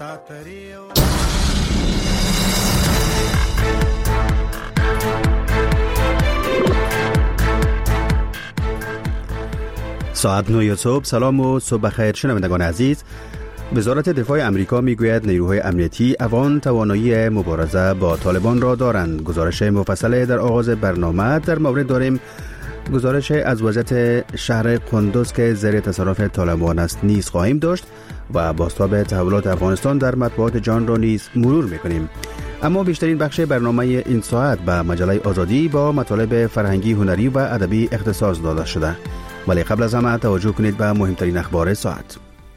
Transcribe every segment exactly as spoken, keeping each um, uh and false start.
ساعت نه صبح. سلام و صبح بخیر شنوندگان عزیز. وزارت دفاع امریکا میگوید نیروهای امنیتی افغان توانایی مبارزه با طالبان را دارند. گزارش مفصل در آغاز برنامه در مورد داریم. گزارش از وضعیت شهر قندوز که زیر تصرف طالبان است نیز خواهیم داشت و بازتاب تحولات افغانستان در مطبوعات جهان را نیز مرور میکنیم. اما بیشترین بخش برنامه این ساعت به مجله آزادی با مطالب فرهنگی، هنری و ادبی اختصاص داده شده. ولی قبل از همه توجه کنید به مهمترین اخبار ساعت.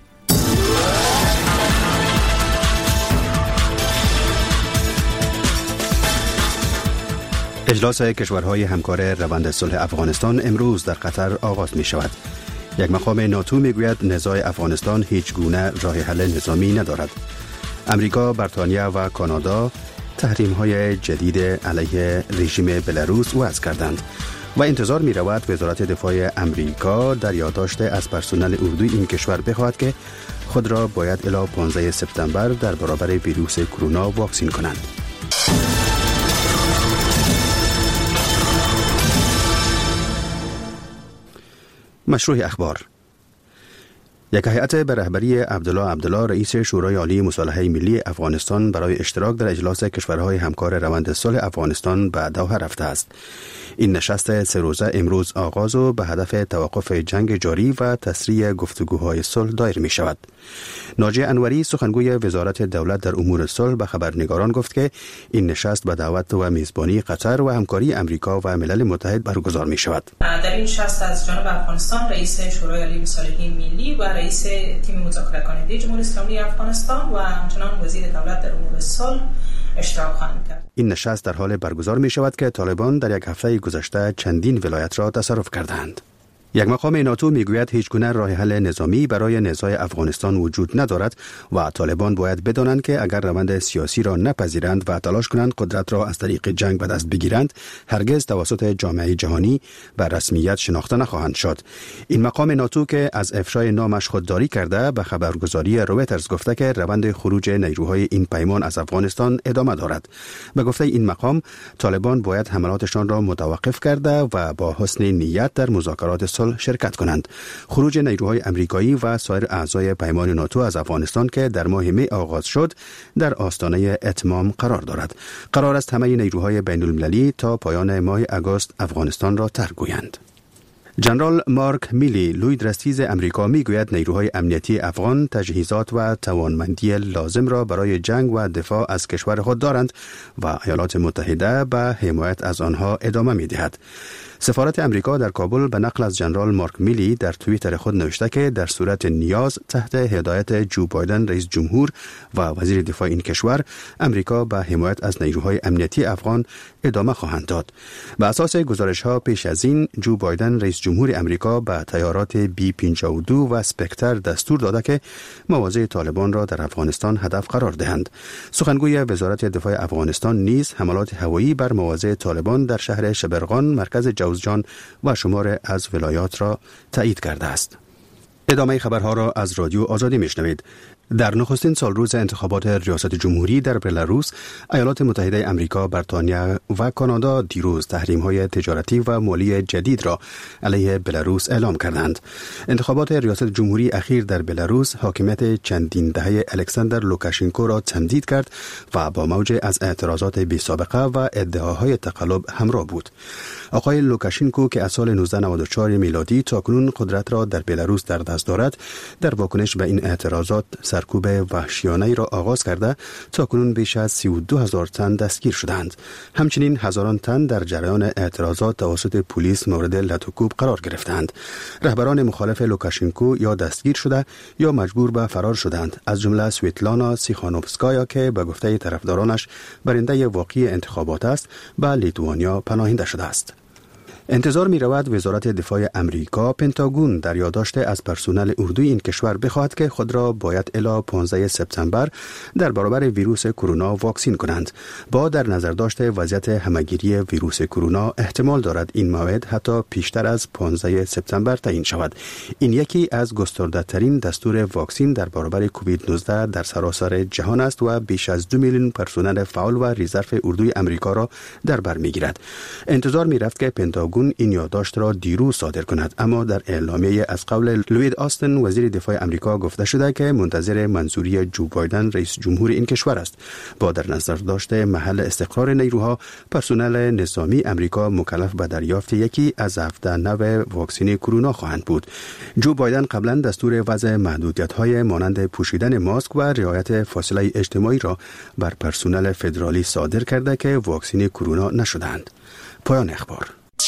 اجلاس کشورهای همکار روند صلح افغانستان امروز در قطر آغاز می شود. یک مقام ناتو می گوید نزاع افغانستان هیچ گونه راه حل نظامی ندارد. امریکا، بریتانیا و کانادا تحریم های جدید علیه رژیم بلاروس وضع کردند و انتظار می رود وزارت دفاع امریکا در یادداشت از پرسنل اردوی این کشور بخواهد که خود را باید الی پانزده سپتامبر در برابر ویروس کرونا واکسین کنند. مشروع اخبار. یک هیئت به رهبری عبدالله عبدالله رئیس شورای عالی مصالحه ملی افغانستان برای اشتراک در اجلاس کشورهای همکار روند صلح افغانستان به دوحه رفته است. این نشست سه روزه امروز آغاز و به هدف توقف جنگ جاری و تسریع گفتگوهای صلح دایر می شود. ناجی انوری سخنگوی وزارت دولت در امور صلح به خبرنگاران گفت که این نشست به دعوت و میزبانی قطر و همکاری امریکا و ملل متحد برگزار می شود. در این نشست از جانب افغانستان رئیس شورای عالی مصالحه ملی و رئیس تیم مذاکره کننده جمهوری اسلامی افغانستان و همچنان وزیر دولت در امور صلح اشتراک خواهند کرد. این نشست در حال برگزار می شود که طالبان در یک هفته گذشته چندین ولایت را تصرف کردند. یک مقام ناتو میگوید هیچ گونه راه حل نظامی برای نزاع افغانستان وجود ندارد و طالبان باید بدانند که اگر روند سیاسی را نپذیرند و تلاش کنند قدرت را از طریق جنگ به دست بگیرند، هرگز توسط جامعه جهانی به رسمیت شناخته نخواهند شد. این مقام ناتو که از افشای نامش خودداری کرده به خبرگزاری رویترز گفته که روند خروج نیروهای این پیمان از افغانستان ادامه دارد. به گفته این مقام، طالبان باید حملاتشان را متوقف کرده و با حسن نیت در مذاکرات شرکت کنند. خروج نیروهای امریکایی و سایر اعضای پیمان ناتو از افغانستان که در ماه می آغاز شد در آستانه اتمام قرار دارد. قرار است همه نیروهای بین المللی تا پایان ماه آگوست افغانستان را ترک گویند. جنرال مارک میلی لوی درستیز امریکا میگوید نیروهای امنیتی افغان تجهیزات و توانمندی لازم را برای جنگ و دفاع از کشور خود دارند و ایالات متحده به حمایت از آنها ادامه میدهد. سفارت امریکا در کابل به نقل از جنرال مارک میلی در توییتر خود نوشته که در صورت نیاز تحت هدایت جو بایدن رئیس جمهور و وزیر دفاع این کشور، امریکا به حمایت از نیروهای امنیتی افغان ادامه خواهند داد. به اساس گزارش‌ها پیش از این، جو بایدن رئیس جمهور امریکا به تیارات بی پنجاه و دو و سپکتر دستور داده که مواضع طالبان را در افغانستان هدف قرار دهند. سخنگوی وزارت دفاع افغانستان نیز حملات هوایی بر مواضع طالبان در شهر شبرغان مرکز جوزجان و شمار از ولایات را تایید کرده است. ادامه خبرها را از رادیو آزادی میشنوید. در نخستین سال روز انتخابات ریاست جمهوری در بلاروس، ایالات متحده امریکا، بریتانیا و کانادا دیروز تحریم‌های تجارتی و مالی جدید را علیه بلاروس اعلام کردند. انتخابات ریاست جمهوری اخیر در بلاروس حاکمیت چندین دهه الکساندر لوکاشنکو را تمدید کرد و با موج از اعتراضات بی‌سابقه و ادعاهای تقلب همراه بود. آقای لوکاشنکو که از سال نوزده نود و چهار میلادی تاکنون قدرت را در بلاروس در دست دارد، در واکنش به این اعتراضات سرکوب وحشیانه‌ای را آغاز کرده تاکنون بیش از سی و دو هزار تن دستگیر شدند. همچنین هزاران تن در جریان اعتراضات توسط پلیس مورد لطوکوب قرار گرفتند. رهبران مخالف لوکاشنکو یا دستگیر شده یا مجبور به فرار شدند، از جمله سویتلانا سیخانوفسکایا که به گفته طرفدارانش برنده واقعی انتخابات است، به لیتوانیا پناهنده شده است. انتظار می رود وزارت دفاع امریکا پنتاگون در یادداشت از پرسنل اردوی این کشور بخواهد که خود را باید الی پانزده سپتامبر در برابر ویروس کرونا واکسین کنند. با در نظر داشته وضعیت همگیری ویروس کرونا احتمال دارد این موعد حتی پیشتر از پانزده سپتامبر تعیین شود. این یکی از گسترده ترین دستور واکسین در برابر کووید نوزده در سراسر جهان است و بیش از دو میلیون پرسنل فعال و رزرو اردوی امریکا را در بر میگیرد. انتظار می رفت که پنتاگون این یادداشت را دیروز صادر کند، اما در اعلامیه از قول لوید آستن وزیر دفاع امریکا گفته شده که منتظر منظوری جو بایدن رئیس جمهور این کشور است. با در نظر داشته محل استقرار نیروها، پرسنل نظامی امریکا مکلف به دریافت یکی از هفده نوع واکسن کرونا خواهند بود. جو بایدن قبلا دستور وضع محدودیت‌های مانند پوشیدن ماسک و رعایت فاصله اجتماعی را بر پرسنل فدرالی صادر کرده که واکسن کرونا نشدند. پایان اخبار.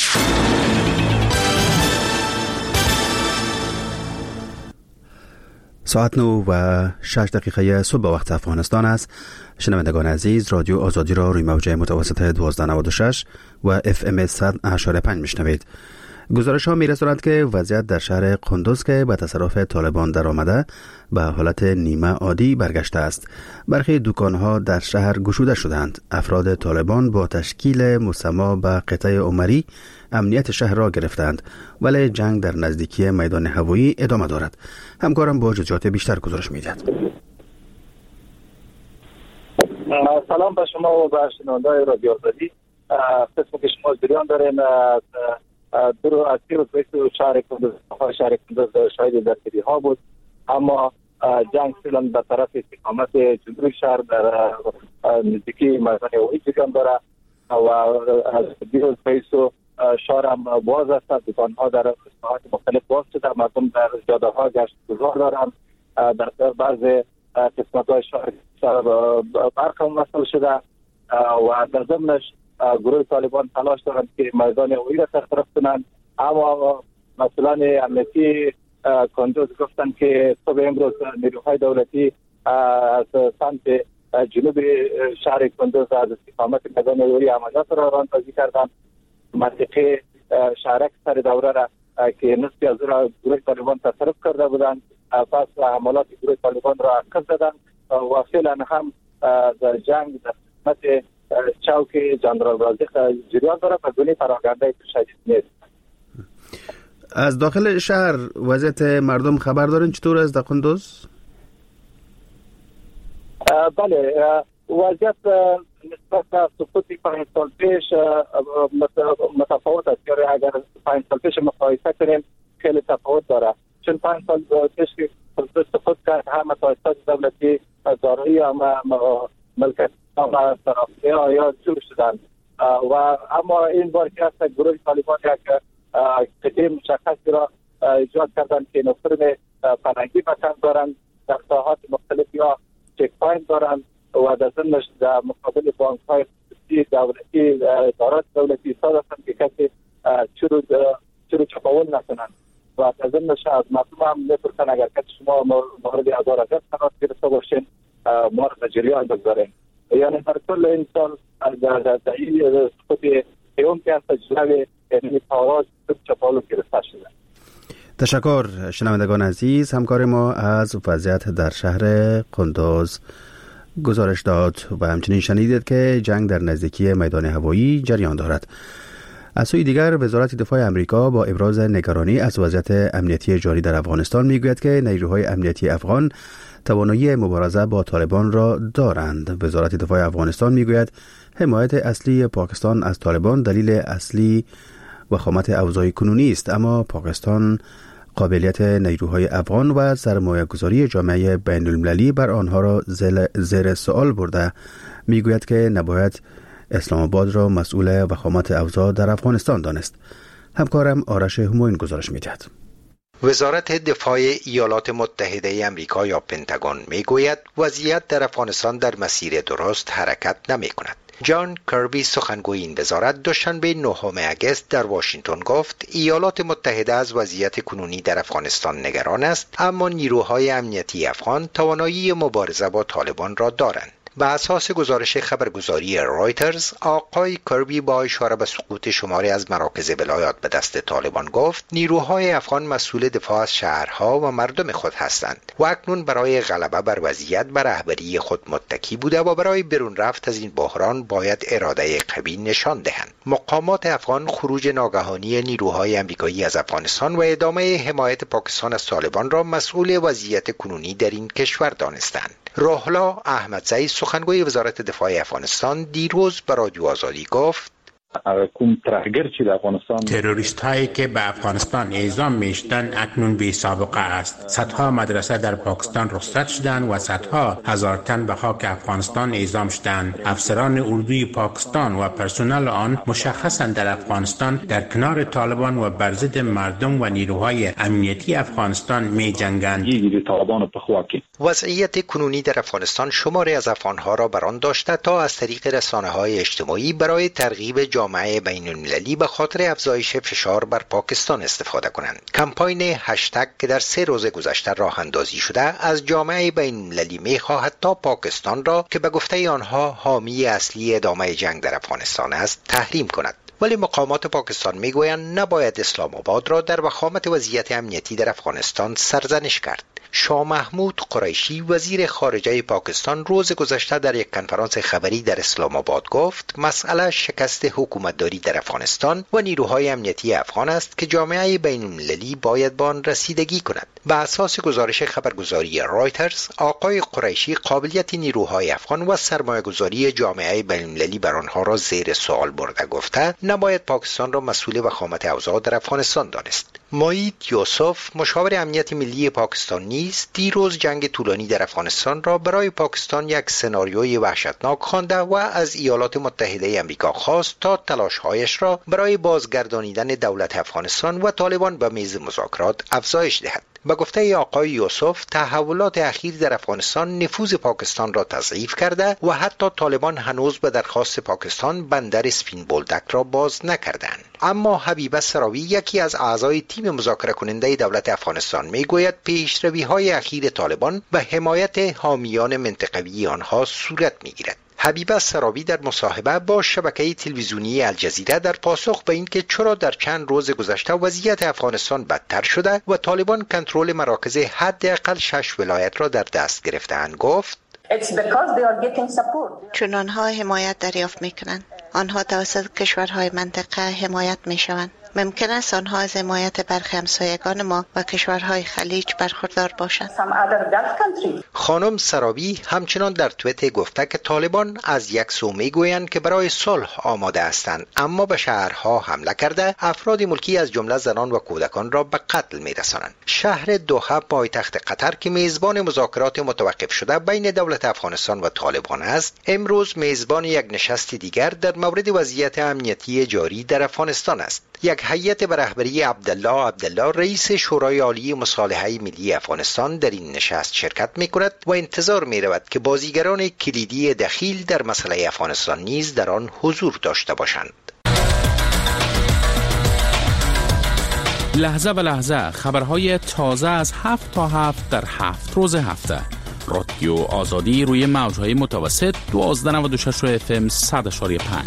ساعت نو و شش دقیقه صبح وقت افغانستان است. شنوندگان عزیز، رادیو آزادی را روی موج متوسط دوازده نود و شش و اف ام صد و هشت و پنج میشنوید. گزارش ها می رساند که وضعیت در شهر قندوز که به تصرف طالبان در آمده به حالت نیمه عادی برگشته است. برخی دکان ها در شهر گشوده شدند. افراد طالبان با تشکیل مسمى به قطعه عمری امنیت شهر را گرفتند، ولی جنگ در نزدیکی میدان هوایی ادامه دارد. همکارم با جزئیات بیشتر گزارش می‌دهد. سلام به شما و به شنوندگان رادیو آزادی. قسمی که شما جریان دارین درو از تیروز بیست شهر کندوز شهر کندوز شاید درگیری ها بود، اما جنگ فعلا به طرف استقامت جنوبی شهر در نزدیکی میدان هوایی جریان داره و از دیروز بیست شهر هم باز است. دکان ها در ساعات مختلف باز شده، مردم در جاده ها گشت گذار دارند. در بعضی قسمت های شهر برق هم وصل شده و در ضمنش گروه طالبان تلاش دارند که میدان هوایی را برطرف کنند، اما مسئولان امنیتی کندوز گفتن که صبح امروز نیروهای دولتی از سمت جنوب شهر کندوز از استقامت میدان هوایی عملیات را راهاندازی کردند. منطقه شهرک سر دوره را که نصفی از را گروه طالبان تصرف کرده بودند، پس حملات گروه طالبان را عقب زدند و فعلا هم در جنگ در قسمت چوک جنرال رازق جریان داره و گونه پراکنده شدید نیست. از داخل شهر وضعیت مردم خبر دارین چطور است در قندوز؟ بله، وضعیت نسبت به سقوط پنج سال پیش متفاوت است. یعنی اگر پنج سال پیش مقایسه کنیم خیلی تفاوت داره، چون پنج سال پیش که سقوط کرد همه تاسیسات دولتی دارایی یا ملکت اما طرفی یا جور شدند و اما این بار که است گروه طالبان یک قطعه مشخصی را ایجاد کردند که نفرم فرنگی مکان دارند، در ساحات مختلف یا چک پاینت دارند و در ضمنش در مقابل بانک های دولتی ادارات دولتی ایستاده هستند که کسی چرو چپاول نکنند و در ضمنش از مردم هم نپرسن اگر کسی شما مورد ادارت قرار گرفته باشین ما را جریان بگذارین. یعنی در کل این سال در این سقوط ایوم که از تجربه یعنی تاراج چپاولو گرفته شده. تشکر شنوندگان عزیز. همکار ما از وضعیت در شهر قندوز گزارش داد و همچنین شنیدید که جنگ در نزدیکی میدان هوایی جریان دارد. از سوی دیگر وزارت دفاع امریکا با ابراز نگرانی از وضعیت امنیتی جاری در افغانستان میگوید که نیروهای امنیتی افغان توانایی مبارزه با طالبان را دارند. وزارت دفاع افغانستان میگوید حمایت اصلی پاکستان از طالبان دلیل اصلی وخامت اوضاع کنونی است، اما پاکستان قابلیت نیروهای افغان و سرمایه‌گذاری جامعه بین المللی بر آنها را زیر سوال برده. میگوید که نباید اسلام آباد را مسئول وخامت اوضاع در افغانستان دانست. همکارم آرش هموین گزارش می‌دهد. وزارت دفاع ایالات متحده آمریکا یا پنتاگون میگوید وضعیت در افغانستان در مسیر درست حرکت نمی‌کند. جان کربی سخنگوی این وزارت دوشنبه نهم اگست در واشنگتن گفت ایالات متحده از وضعیت کنونی در افغانستان نگران است، اما نیروهای امنیتی افغان توانایی مبارزه با طالبان را دارند. به اساس گزارش خبرگزاری رایترز، آقای کربی با اشاره به سقوط شماری از مراکز ولایات به دست طالبان گفت نیروهای افغان مسئول دفاع از شهرها و مردم خود هستند و اکنون برای غلبه بر وضعیت بر رهبری خود متکی بوده و برای برون رفت از این بحران باید اراده قوی نشان دهند. مقامات افغان خروج ناگهانی نیروهای آمریکایی از افغانستان و ادامه حمایت پاکستان از طالبان را مسئول وضعیت کنونی در این کشور دانستند. روحلا احمدزی سخنگوی وزارت دفاع افغانستان دیروز به رادیو آزادی گفت کوم ترهګر چې د افغانستان تروریست هایی که به افغانستان اعزام میشدند اکنون بی سابقه است. صدها مدرسه در پاکستان رخصت شدند و صدها هزار تن به خاک افغانستان اعزام شدند. افسران اردوی پاکستان و پرسنل آن مشخصا در افغانستان در کنار طالبان و بر ضد مردم و نیروهای امنیتی افغانستان می جنگند. وضعیت کنونی در افغانستان شماری از افغانها را بران داشته تا از طریق رسانه‌های اجتماعی برای ترغیب جامعه بین المللی به خاطر افزایش فشار بر پاکستان استفاده کنند. کمپاین هشتگ که در سه روز گذشته راه اندازی شده از جامعه بین المللی می خواهد تا پاکستان را که به گفته آنها حامی اصلی ادامه جنگ در افغانستان است تحریم کند. ولی مقامات پاکستان میگویند نباید اسلام آباد را در وخامت وضعیت امنیتی در افغانستان سرزنش کرد. شاه محمود قریشی وزیر خارجه پاکستان روز گذشته در یک کنفرانس خبری در اسلام آباد گفت مسئله شکست حکومتداری در افغانستان و نیروهای امنیتی افغان است که جامعه بین المللی باید با آن رسیدگی کند. به اساس گزارش خبرگزاری رایترز، آقای قریشی قابلیت نیروهای افغان و سرمایه‌گذاری جامعه بین المللی بر آنها را زیر سوال برده گفته نباید پاکستان را مسئول وخامت اوضاع در افغانستان دانست. مایید یوسف مشاور امنیت ملی پاکستان نیز دیروز جنگ طولانی در افغانستان را برای پاکستان یک سناریوی وحشتناک خوانده و از ایالات متحده آمریکا خواست تا تلاش‌هایش را برای بازگردانیدن دولت افغانستان و طالبان به میز مذاکرات افزایش دهد. به گفته آقای یوسف، تحولات اخیر در افغانستان نفوذ پاکستان را تضعیف کرده و حتی طالبان هنوز به درخواست پاکستان بندر سپین بولدک را باز نکردند. اما حبیبه سراوی یکی از اعضای تیم مذاکره کننده دولت افغانستان میگوید پیشروی‌های اخیر طالبان به حمایت حامیان منطقوی آنها صورت میگیرد. حبیبه سراوی در مصاحبه با شبکه تلویزیونی الجزیره در پاسخ به اینکه چرا در چند روز گذشته وضعیت افغانستان بدتر شده و طالبان کنترل مراکز حداقل شش ولایت را در دست گرفته‌اند گفت چون آنها حمایت دریافت می‌کنند، آنها توسط کشورهای منطقه حمایت می‌شوند. ممکن است آنها از حمایت برخی همسایگان ما و کشورهای خلیج برخوردار باشند. خانم سراوی همچنان در توییتر گفته که طالبان از یک سو میگویند که برای صلح آماده هستند، اما به شهرها حمله کرده افراد ملکی از جمله زنان و کودکان را به قتل میرسانند. شهر دوحه پایتخت قطر که میزبان مذاکرات متوقف شده بین دولت افغانستان و طالبان است، امروز میزبان یک نشست دیگر در مورد وضعیت امنیتی جاری در افغانستان است. یک هیئت به رهبری عبدالله عبدالله رئیس شورای عالی مصالحه ملی افغانستان در این نشست شرکت می‌کند و انتظار می‌رود که بازیگران کلیدی دخیل در مسئله افغانستان نیز در آن حضور داشته باشند. لحظه به لحظه خبرهای تازه از هفت تا هفت در هفت روز هفته. رادیو آزادی روی موج‌های متوسط دوازده و نود و شش اف ام صد و پنج.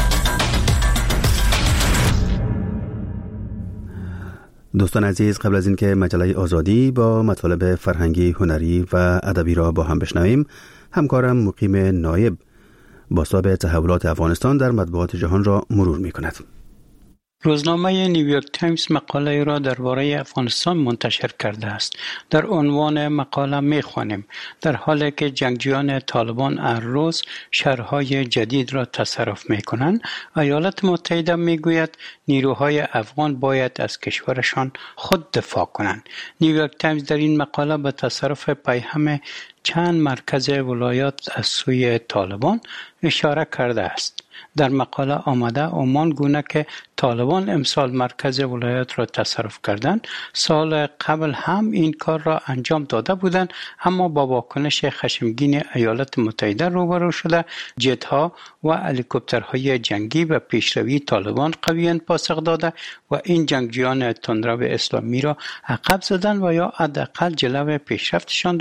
دوستان عزیز، قبل از اینکه مجله آزادی با مطالب فرهنگی، هنری و ادبی را با هم بشنویم، همکارم مقیم نایب باساب تحولات افغانستان در مطبوعات جهان را مرور می‌کند. روزنامه نیویورک تایمز مقاله را درباره افغانستان منتشر کرده است. در عنوان مقاله می‌خوانیم: در حالی که جنگجویان طالبان هر روز شهرهای جدید را تصرف می‌کنند، ایالات متحده می‌گوید نیروهای افغان باید از کشورشان خود دفاع کنند. نیویورک تایمز در این مقاله به تصرف پیهم چند مرکز ولایات از سوی طالبان اشاره کرده است. در مقاله آمده عمان گونه که طالبان امسال مرکز ولایت را تصرف کردند، سال قبل هم این کار را انجام داده بودند، اما با واکنش خشمگین ایالات متحده روبرو شده، جت‌ها و هلیکوپترهای جنگی به پیشروی طالبان قویاً پاسخ داده و این جنگجویان تندرو اسلامی را عقب زدند و یا حداقل جلو پیشرفتشان را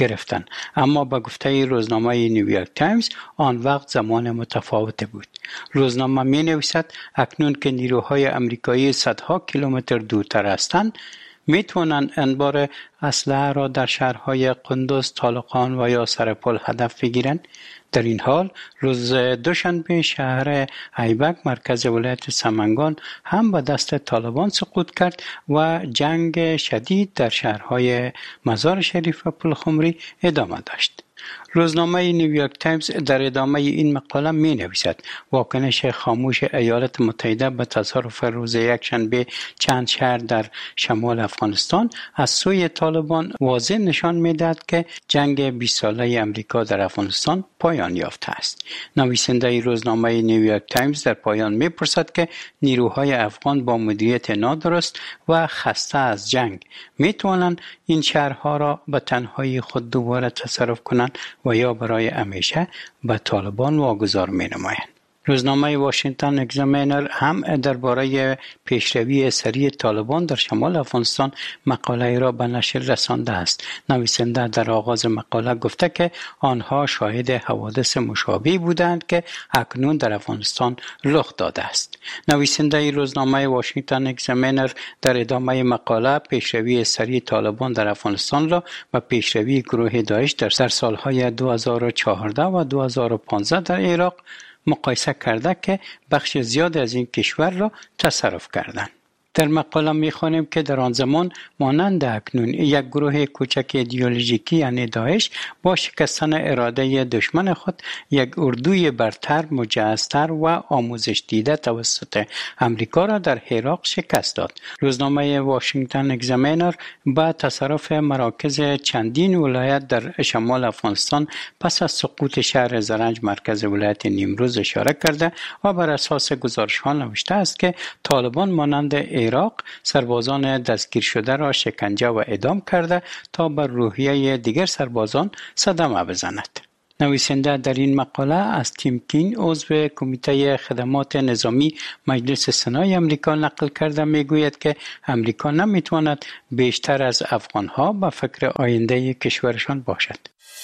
گرفتند، اما به گفته روزنامه نیویورک تایمز آن وقت زمان متفاوت بود. روزنامه می نویسد اکنون که نیروهای امریکایی صدها کیلومتر دورتر هستند، می توانند انبار اسلحه را در شهرهای قندوز، طالقان و یا سرپل هدف بگیرند. در این حال روز دوشنبه شهر ایبک مرکز ولایت سمنگان هم به دست طالبان سقوط کرد و جنگ شدید در شهرهای مزار شریف و پلخمری ادامه داشت. روزنامه نیویورک تایمز در ادامه این مقاله می نویسد واکنش خاموش ایالات متحده به تصرف روز یکشنبه چند شهر در شمال افغانستان از سوی طالبان واضح نشان می دهد که جنگ بیست ساله امریکا در افغانستان پایان یافته است. نویسنده روزنامه نیویورک تایمز در پایان می پرسد که نیروهای افغان با مدیریت نادرست و خسته از جنگ می توانند این شهرها را به تنهایی خود دوباره تصرف کنند و یا برای همیشه به طالبان واگذار می نمایند. روزنامه واشنگتن اگزامینر هم درباره پیشروی سریع طالبان در شمال افغانستان مقاله را به نشر رسانده است. نویسنده در آغاز مقاله گفته که آنها شاهد حوادث مشابهی بودند که اکنون در افغانستان رخ داده است. نویسنده روزنامه واشنگتن اگزامینر در ادامه مقاله پیشروی سریع طالبان در افغانستان را و پیشروی گروه داعش در سالهای دو هزار و چهارده و دو هزار و پانزده در عراق مقایسه کرده که بخش زیاد از این کشور را تصرف کردند. در مقاله می‌خوانیم که در آن زمان مانند اکنون یک گروه کوچک ایدئولوژیکی یعنی داعش با شکستن اراده دشمن خود یک اردوی برتر، مجهزتر و آموزش دیده توسط امریکا را در عراق شکست داد. روزنامه واشنگتن اگزامینر با تصرف مراکز چندین ولایت در شمال افغانستان پس از سقوط شهر زرنج مرکز ولایت نیمروز اشاره کرده و بر اساس گزارش‌ها نوشته است که طالبان مانند عراق سربازان دستگیر شده را شکنجه و اعدام کرده تا بر روحیه دیگر سربازان صدمه بزند. نویسنده در این مقاله از تیم کین عضو کمیته خدمات نظامی مجلس سنای امریکا نقل کرده میگوید که امریکا نمیتواند بیشتر از افغانها به فکر آینده کشورشان باشد.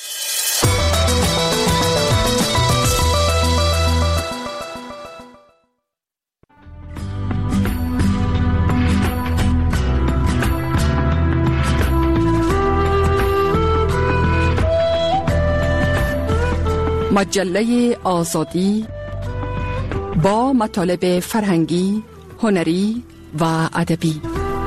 مجله آزادی با مطالب فرهنگی، هنری و ادبی.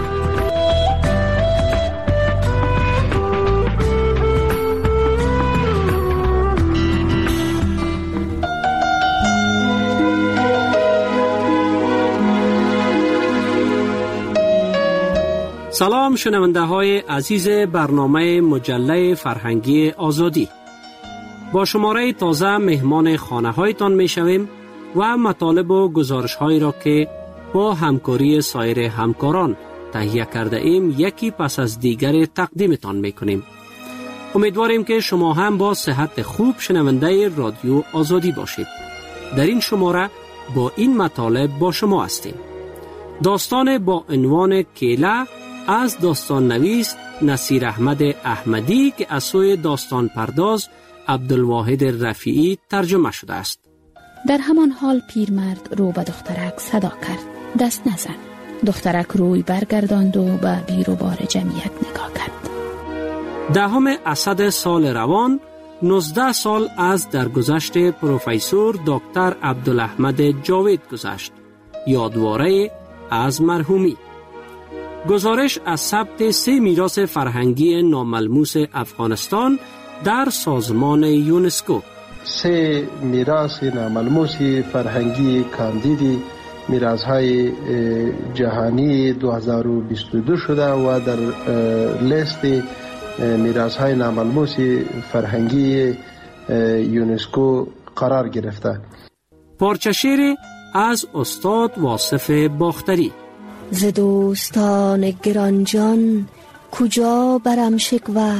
سلام شنونده های عزیز برنامه مجله فرهنگی آزادی. با شماره تازه مهمان خانه هایتان می شویم و مطالب و گزارش هایی را که با همکاری سایر همکاران تهیه کرده ایم یکی پس از دیگر تقدیمتان می کنیم. امیدواریم که شما هم با صحت خوب شنونده رادیو آزادی باشید. در این شماره با این مطالب با شما هستیم. داستان با عنوان کیله از داستان نویس نصیر احمد احمدی که از سوی داستان پرداز عبدالواحد رفیعی ترجمه شده است. در همان حال پیرمرد رو به دخترک صدا کرد. دست نزن. دخترک روی برگرداند و به بیر و بار جمعیت نگاه کرد. دهم اسد سال روان، نوزده سال از درگذشت پروفسور دکتر عبدالاحمد جاوید گذشت. یادواره از مرحومی. گزارش از ثبت سه میراث فرهنگی ناملموس افغانستان در سازمان یونسکو. سه میراث ناملموس فرهنگی کاندیدی میراث‌های جهانی دو هزار و بیست و دو شده و در لیست میراث‌های ناملموس فرهنگی یونسکو قرار گرفته. پارچه شعر از استاد واصف باختری. ز دوستان گرانجان کجا برم شکوه،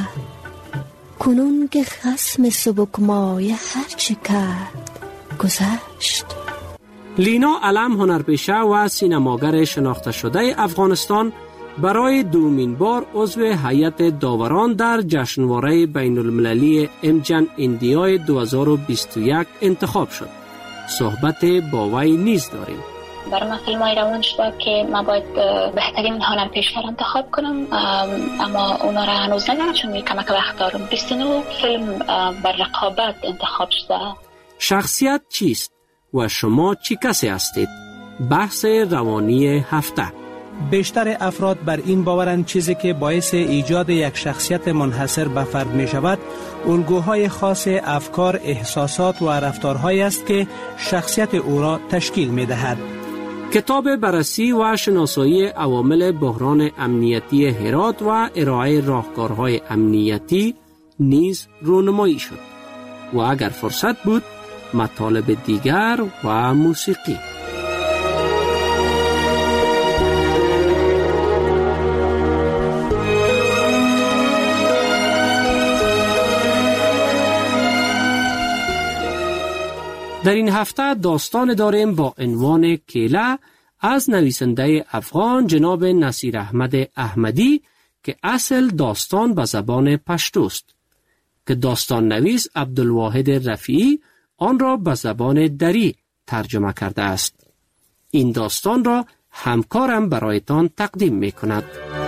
کنون که خصم سبک مایه هر چه کرد گذشت. لینا علم هنرپیشه و سینماگر شناخته شده افغانستان برای دومین بار عضو هیئت داوران در جشنواره بین المللی امجن ایندیای دو هزار و بیست و یک انتخاب شد. صحبت با وی نیز داریم. برای من فیلم های روان شده که من باید بهترین هنر پیشتر انتخاب کنم، اما اونا را هنوز ندارم چون می کمک وقت دارم. بیست و نه فیلم بر رقابت انتخاب شده. شخصیت چیست و شما چی کسی هستید؟ بحث روانی هفته. بیشتر افراد بر این باورند چیزی که باعث ایجاد یک شخصیت منحصر به فرد می شود الگوهای خاص افکار، احساسات و رفتارهایی است که شخصیت او را تشکیل می دهد. کتاب بررسی و شناسایی عوامل بحران امنیتی هرات و ارائه راهکارهای امنیتی نیز رونمایی شد و اگر فرصت بود مطالب دیگر و موسیقی. در این هفته داستان داریم با عنوان کیله از نویسنده افغان جناب نصیر احمد احمدی که اصل داستان به زبان پشتوست که داستان نویس عبدالواحد رفیعی آن را به زبان دری ترجمه کرده است. این داستان را همکارم برایتان تقدیم می کند.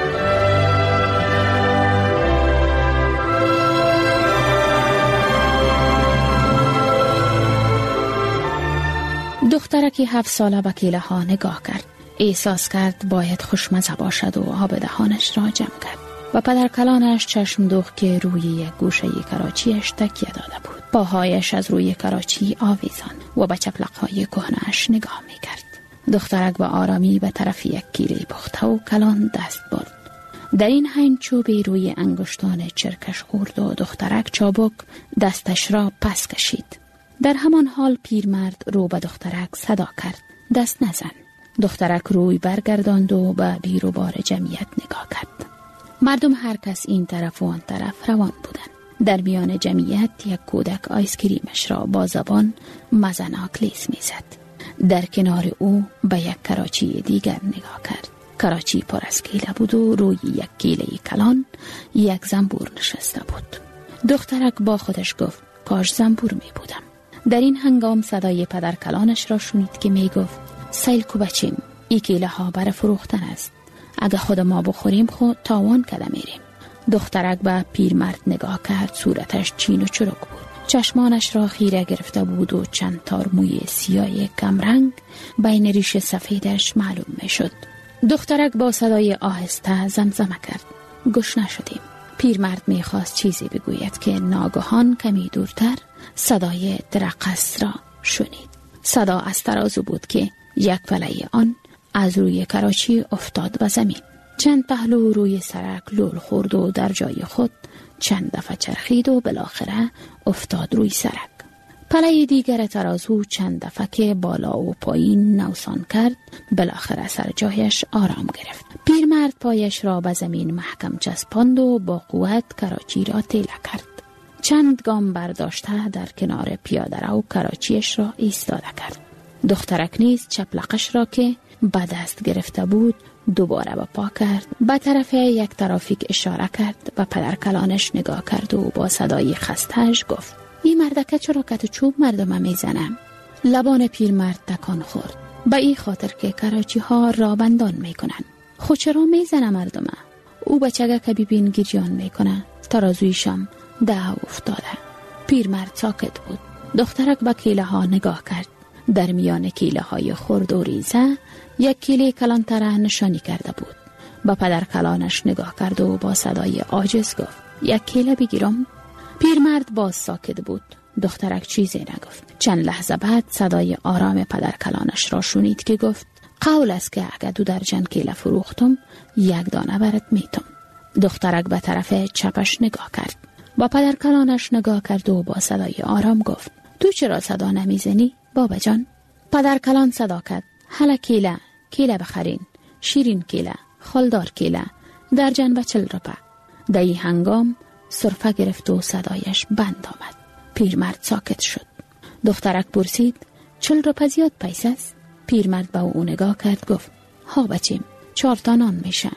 دخترکی هفت ساله به کیله ها نگاه کرد. احساس کرد باید خوشمزه باشد و آب دهانش را جمع کرد و پدر کلانش چشم دوخت که روی یک گوشه کراچیش تکیه داده بود. پاهایش از روی کراچی آویزان و به چپلقهای کهنه‌اش نگاه می کرد. دخترک به آرامی به طرف یک کیله پخته و کلان دست برد. در این حین چوبی روی انگشتان چرکش خورد و دخترک چابک دستش را پس کشید. در همان حال پیرمرد رو به دخترک صدا کرد: دست نزن. دخترک روی برگرداند و به بیر و بار جمعیت نگاه کرد. مردم هر کس این طرف و آن طرف روان بودند. در میان جمعیت یک کودک آیسکریمش را با زبان مزناک لیس میزد. در کنار او به یک کراچی دیگر نگاه کرد. کراچی پر از کیله بود و روی یک کیله کلان یک زنبور نشسته بود. دخترک با خودش گفت: کاش زنبور می بودم. در این هنگام صدای پدر کلانش را شنید که می گفت: سیل کو بچیم، ای کیله ها بر فروختن است. اگه خود ما بخوریم خود تاوان کده میریم. دخترک به پیرمرد نگاه کرد. صورتش چین و چروک بود. چشمانش را خیره گرفته بود و چند تار موی سیاه کمرنگ بین ریش سفیدش معلوم می شد. دخترک با صدای آهسته زمزمه کرد: گوش نشدیم. پیرمرد می خواست چیزی بگوید که ناگهان کمی دورتر صدای درقص را شنید. صدا از ترازو بود که یک پله آن از روی کراچی افتاد و زمین. چند پهلو روی سرک لول خورد و در جای خود چند دفعه چرخید و بالاخره افتاد روی سرک. پله دیگر ترازو چند دفعه که بالا و پایین نوسان کرد بالاخره سر جایش آرام گرفت. پیرمرد پایش را به زمین محکم چسباند و با قوت کراچی را تیله کرد. چند گام برداشته در کنار پیاده رو کراچیش را ایستاده کرد. دخترک نیز چپلقش را که به دست گرفته بود دوباره به پا کرد. به طرف یک ترافیک اشاره کرد و پدر کلانش نگاه کرد و با صدای خسته‌اش گفت: این مردکه چرا کت و چوب مردم میزنم؟ لبان پیرمرد تکان خورد. به این خاطر که کراچی ها را بندان میکنن. خود چرا میزنه مردم؟ او بچگه که ببین گریان میکنه. ترازویشم ده افتاده. پیرمرد ساکت بود. دخترک به کیله ها نگاه کرد. در میان کیله های خرد و ریزه یک کیله کلانتره نشانی کرده بود. با پدر کلانش نگاه کرد و با صدای عاجز گفت: یک کیله بگیرم؟ پیرمرد باز ساکت بود. دخترک چیزی نگفت. چند لحظه بعد صدای آرام پدر کلانش را شنید که گفت: قول است که اگه دو درجن کیله فروختم یک دانه برات میتم. دخترک به طرف چپش نگاه کرد. با پدر کلانش نگاه کرد و با صدای آرام گفت: تو چرا صدا نمیزنی بابا جان؟ پدر کلان صدا کرد: هلا کیله، کیله بخرین، شیرین کیله، خالدار کیله، درجن به چل روپه. در این هنگام سرفه گرفت و صدایش بند آمد. پیرمرد ساکت شد. دخترک پرسید: چل روپه زیاد پیسه است؟ پیرمرد به او نگاه کرد گفت: ها بچیم، چهار تا نان میشه.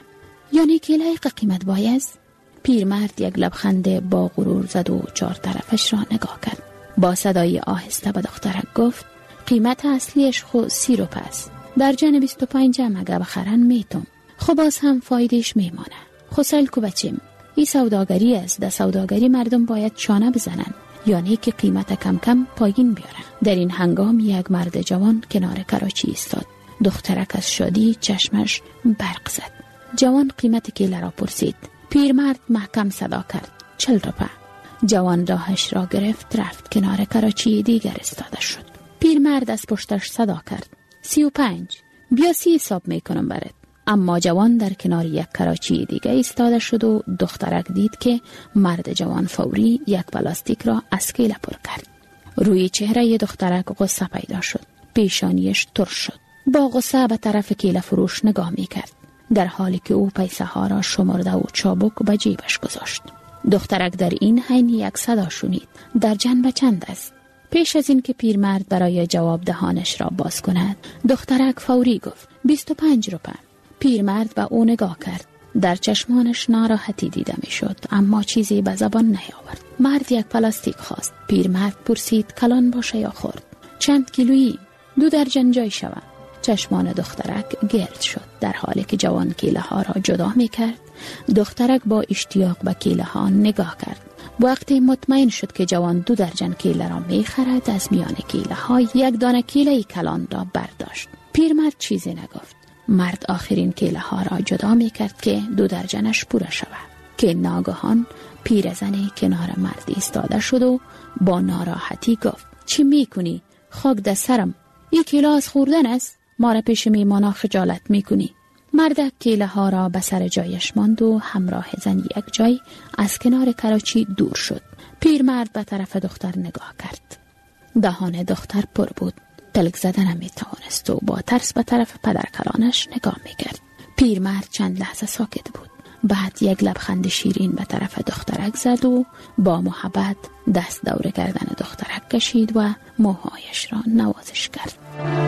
یعنی کیله قیمت بایز؟ پیرمرد یک لبخند با غرور زد و چهار طرفش را نگاه کرد. با صدای آهسته به دخترک گفت قیمت اصلیش خو سی روپه است. در جن بیست و پنج هم اگه بخرن میتم. خو باز هم فایدهش میمانه. خو سل کو بچیم. این سوداگری است. در سوداگری مردم باید چانه بزنن. یعنی که قیمت کم کم پایین بیارن. در این هنگام یک مرد جوان کنار کراچی ایستاد. دخترک از شادی چشمش برق زد. جوان قیمت کیله را پرسید. پیرمرد محکم صدا کرد. چل روپه. جوان راهش را گرفت رفت کنار کراچی دیگر استاده شد. پیرمرد از پشتش صدا کرد. سی و پنج. بیا سی حساب میکنم برات. اما جوان در کنار یک کراچی دیگه ایستاده شد و دخترک دید که مرد جوان فوری یک پلاستیک را از کیله پر کرد. روی چهره دخترک غصه پیدا شد. پیشانیش ترش شد. با غصه به طرف کیله فروش نگاه میکرد. در حالی که او پیسه ها را شمرده و چابک به جیبش گذاشت. دخترک در این حین یک صدا شنید. در جنب چند است؟ پیش از این که پیرمرد برای جواب دهانش را باز کند، دخترک فوری گفت بیست و پنج روپه. پیرمرد به او نگاه کرد. در چشمانش ناراحتی دیده می شد، اما چیزی به زبان نیاورد. مرد یک پلاستیک خواست. پیرمرد پرسید کلان باشه یا خرد؟ چند کیلویی؟ دو درجن جای شود. چشمان دخترک گرد شد. در حالی که جوان کیله ها را جدا می کرد، دخترک با اشتیاق به کیله ها نگاه کرد. وقتی مطمئن شد که جوان دو درجن کیله را می خرد، از میان کیله ها یک دانه کیله کلان را برداشت. پیرمرد چیزی نگفت. مرد آخرین کیله ها را جدا می کرد که دو درجنش پوره شود که ناگهان پیرزنی کنار مرد ایستاده شد و با ناراحتی گفت چی می کنی؟ خاک در سرم. این کیله از خوردن است؟ ما را پیش میمانا خجالت می کنی. مرد کیله ها را به سر جایش ماند و همراه زن یک جای از کنار کراچی دور شد. پیرمرد به طرف دختر نگاه کرد. دهان دختر پر بود. پلک زدن نمی توانست و با ترس به طرف پدرکلانش نگاه می کرد. پیرمرد چند لحظه ساکت بود. بعد یک لبخند شیرین به طرف دخترک زد و با محبت دست دور گردن دخترک کشید و موهایش را نوازش کرد.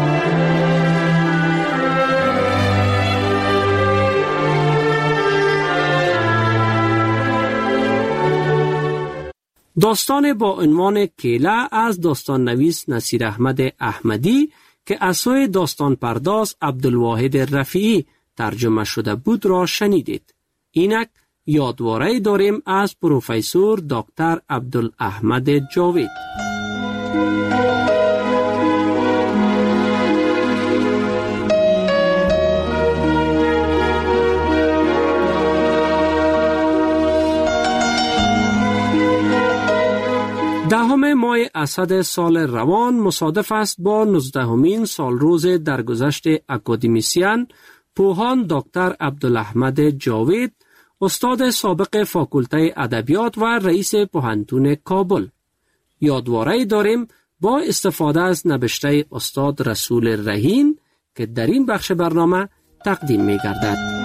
داستان با عنوان کیله از داستان نویس نصیر احمد احمدی که از سوی داستان پرداز عبدالواحد رفیعی ترجمه شده بود را شنیدید. اینک یادواره داریم از پروفسور دکتر عبدالاحمد جاوید. دهم ماه اسد سال روان مصادف است با نوزدهمین سال روز درگذشت اکادمیسین پوهان دکتر عبدالاحمد جاوید، استاد سابق فاکولته ادبیات و رئیس پوهنتون کابل. یادواره داریم با استفاده از نبشته استاد رسول رهین که در این بخش برنامه تقدیم می گردد.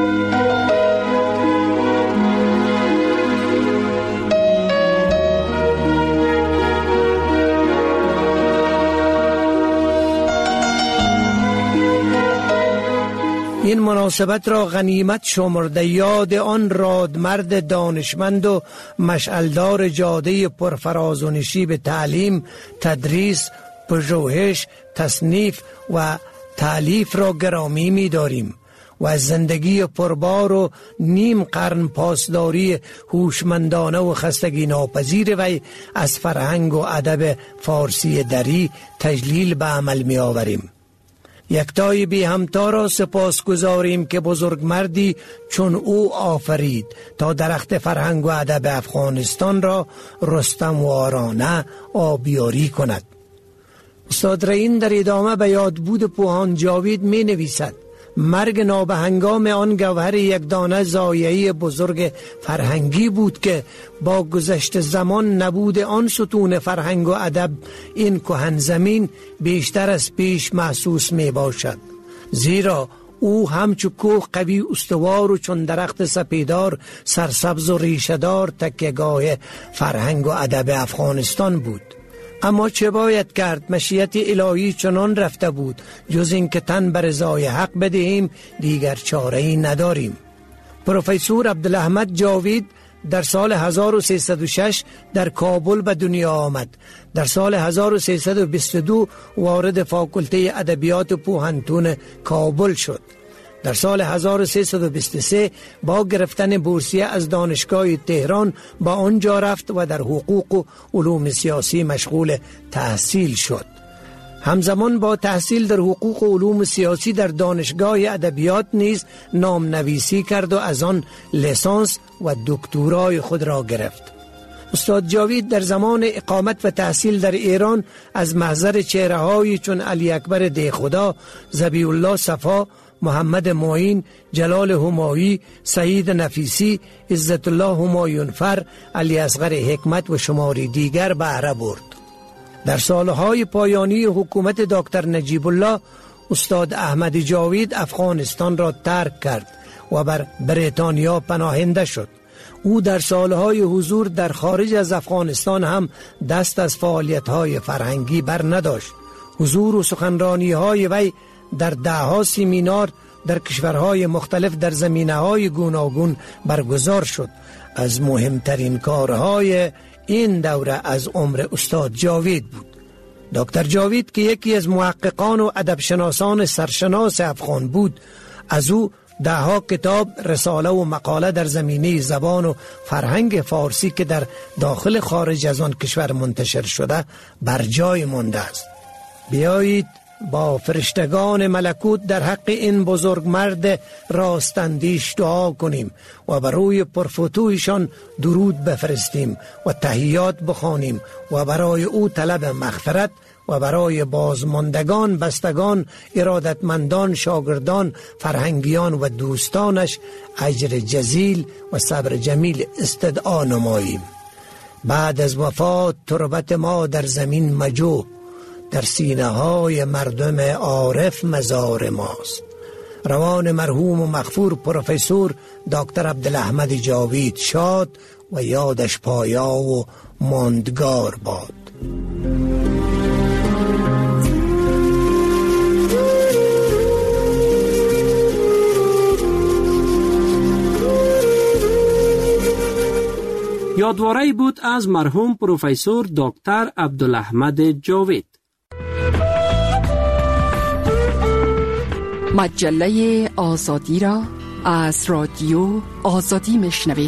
این مناسبت را غنیمت شمرده یاد آن رادمرد دانشمند و مشعلدار جاده پرفراز و نشیب تعلیم، تدریس، پژوهش، تصنیف و تالیف را گرامی می داریم و از زندگی پربار و نیم قرن پاسداری هوشمندانه و خستگی ناپذیر وی از فرهنگ و ادب فارسی دری تجلیل به عمل می آوریم. یکتای بی همتا را سپاس گذاریم که بزرگ مردی چون او آفرید تا درخت فرهنگ و ادب افغانستان را رستم وارانه آبیاری کند. استاد رهین در ادامه به یادبود پوهان جاوید می نویسد مرگ نابهنگام آن گوهر یک دانه ضایعی بزرگ فرهنگی بود که با گذشت زمان نبود آن ستون فرهنگ و ادب این کهن زمین بیشتر از پیش محسوس می باشد، زیرا او همچو کوه قوی استوار و چون درخت سپیدار سرسبز و ریشه‌دار تکیه‌گاه فرهنگ و ادب افغانستان بود. اما چه باید کرد؟ مشیت الهی چنان رفته بود، جز این که تن بر رضای حق بدهیم دیگر چاره‌ای نداریم. پروفسور عبدالاحمد جاوید در سال هزار و سیصد و شش در کابل به دنیا آمد. در سال هزار و سیصد و بیست و دو وارد فاکولته ادبیات پوهنتون کابل شد. در سال هزار و سیصد و بیست و سه با گرفتن بورسیه از دانشگاه تهران با آنجا رفت و در حقوق و علوم سیاسی مشغول تحصیل شد. همزمان با تحصیل در حقوق و علوم سیاسی در دانشگاه ادبیات نیز نامنویسی کرد و از آن لیسانس و دکترای خود را گرفت. استاد جاوید در زمان اقامت و تحصیل در ایران از محضر چهره‌هایی چون علی اکبر دیخدا، ذبیح الله صفا، محمد معین، جلال همایی، سعید نفیسی، عزت الله همایونفر، علی اصغر حکمت و شماری دیگر بهره برد. در سالهای پایانی حکومت دکتر نجیب الله استاد احمد جاوید افغانستان را ترک کرد و بر بریتانیا پناهنده شد. او در سالهای حضور در خارج از افغانستان هم دست از فعالیت‌های فرهنگی بر نداشت. حضور و سخنرانی‌های وی در ده‌ها سمینار در کشورهای مختلف در زمینه‌های گوناگون برگزار شد. از مهمترین کارهای این دوره از عمر استاد جاوید بود. دکتر جاوید که یکی از محققان و ادبشناسان سرشناس افغان بود، از او ده‌ها کتاب، رساله و مقاله در زمینه زبان و فرهنگ فارسی که در داخل خارج از آن کشور منتشر شده بر جای مانده است. بیایید با فرشتگان ملکوت در حق این بزرگ مرد راستندیش دعا کنیم و بر روی پرفتویشان درود بفرستیم و تحیات بخوانیم و برای او طلب مغفرت و برای بازماندگان، بستگان، ارادتمندان، شاگردان، فرهنگیان و دوستانش اجر جزیل و صبر جمیل استدعا نماییم. بعد از وفات تربت ما در زمین مجو، در سینه های مردم عارف مزار ماست. روان مرحوم و مغفور پروفسور دکتر عبدالاحمد جاوید شاد و یادش پایا و ماندگار باد. یادواره‌ای بود از مرحوم پروفسور دکتر عبدالاحمد جاوید. مجله آزادی را از رادیو آزادی میشنوید.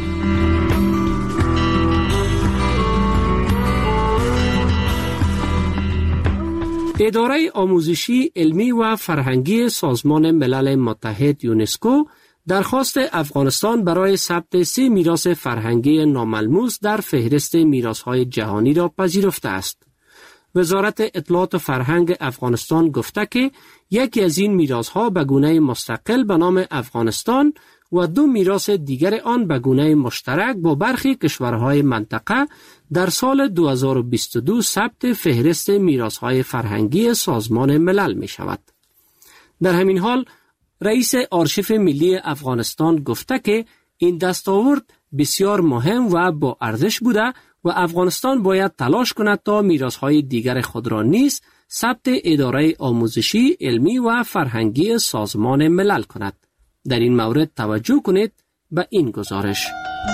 اداره آموزشی، علمی و فرهنگی سازمان ملل متحد یونسکو درخواست افغانستان برای ثبت سه میراث فرهنگی ناملموس در فهرست میراث‌های جهانی را پذیرفته است. وزارت اطلاعات و فرهنگ افغانستان گفته که یکی از این میراث‌ها به گونه مستقل به نام افغانستان و دو میراث دیگر آن به گونه مشترک با برخی کشورهای منطقه در سال دو هزار و بیست و دو ثبت فهرست میراث‌های فرهنگی سازمان ملل می شود. در همین حال رئیس آرشیف ملی افغانستان گفته که این دستاورد بسیار مهم و با ارزش بوده و افغانستان باید تلاش کند تا میراث‌های دیگر خود را نیز ثبت اداره آموزشی، علمی و فرهنگی سازمان ملل کند. در این مورد توجه کنید به این گزارش.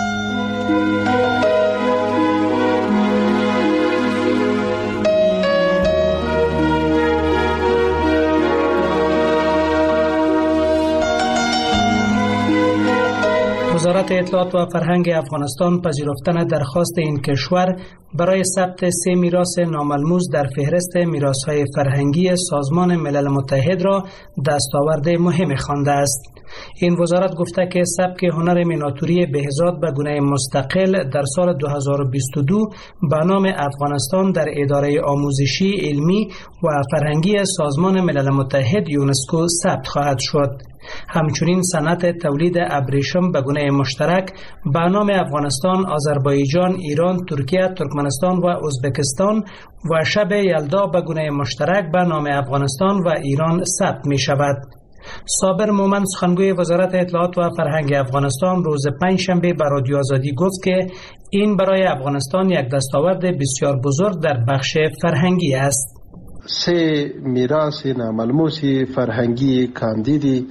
وزارت اطلاعات و فرهنگ افغانستان پذیرفتن درخواست این کشور برای ثبت سه میراث ناملموس در فهرست میراث‌های فرهنگی سازمان ملل متحد را دستاورد مهم خوانده است. این وزارت گفته که سبک هنر میناتوری بهزاد به گونه مستقل در سال دو هزار و بیست و دو به نام افغانستان در اداره آموزشی، علمی و فرهنگی سازمان ملل متحد یونسکو ثبت خواهد شد. همچنین صنعت تولید ابریشم به گونه مشترک به نام افغانستان، آذربایجان، ایران، ترکیه، ترکمنستان و ازبکستان و شب یلدا به گونه مشترک به نام افغانستان و ایران ثبت می شود. صابر مومن سخنگوی وزارت اطلاعات و فرهنگ افغانستان روز پنجشنبه به رادیو آزادی گفت که این برای افغانستان یک دستاورد بسیار بزرگ در بخش فرهنگی است. سه میراث ناملموس فرهنگی کاندیدی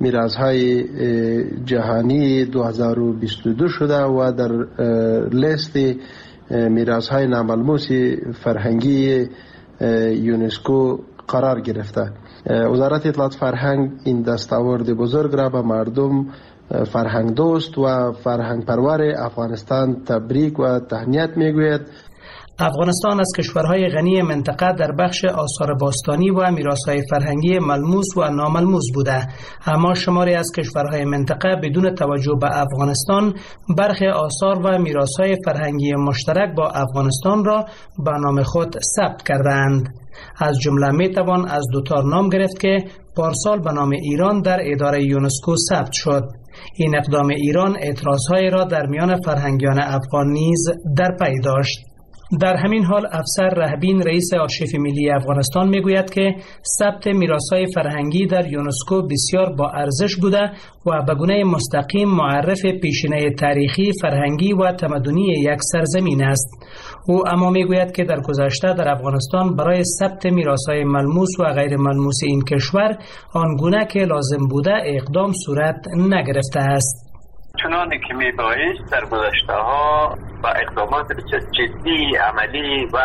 میراث‌های جهانی دو هزار و بیست و دو شده و در لیست میراث‌های ناملموس فرهنگی یونسکو قرار گرفته. وزارت اطلاعات فرهنگ این دستاورد بزرگ را به مردم فرهنگ دوست و فرهنگ پرور افغانستان تبریک و تهنیت میگوید. افغانستان از کشورهای غنی منطقه در بخش آثار باستانی و میراث‌های فرهنگی ملموس و ناملموس بوده، اما شماری از کشورهای منطقه بدون توجه به افغانستان برخی آثار و میراث‌های فرهنگی مشترک با افغانستان را به نام خود ثبت کردند. از جمله میتوان از دو تا نام گرفت که پارسال به نام ایران در اداره یونسکو ثبت شد. این اقدام ایران اعتراض‌هایی را در میان فرهنگیان افغان نیز در پی داشت. در همین حال افسر رهبین رئیس آرشیف ملی افغانستان میگوید که ثبت میراث‌های فرهنگی در یونسکو بسیار با ارزش بوده و به گونه مستقیم معرف پیشینه تاریخی، فرهنگی و تمدنی یک سرزمین است. او اما میگوید که در گذشته در افغانستان برای ثبت میراث‌های ملموس و غیر ملموس این کشور آنگونه که لازم بوده اقدام صورت نگرفته است. چنانه که می بایست در گذشته ها با اقدامات جدی، عملی و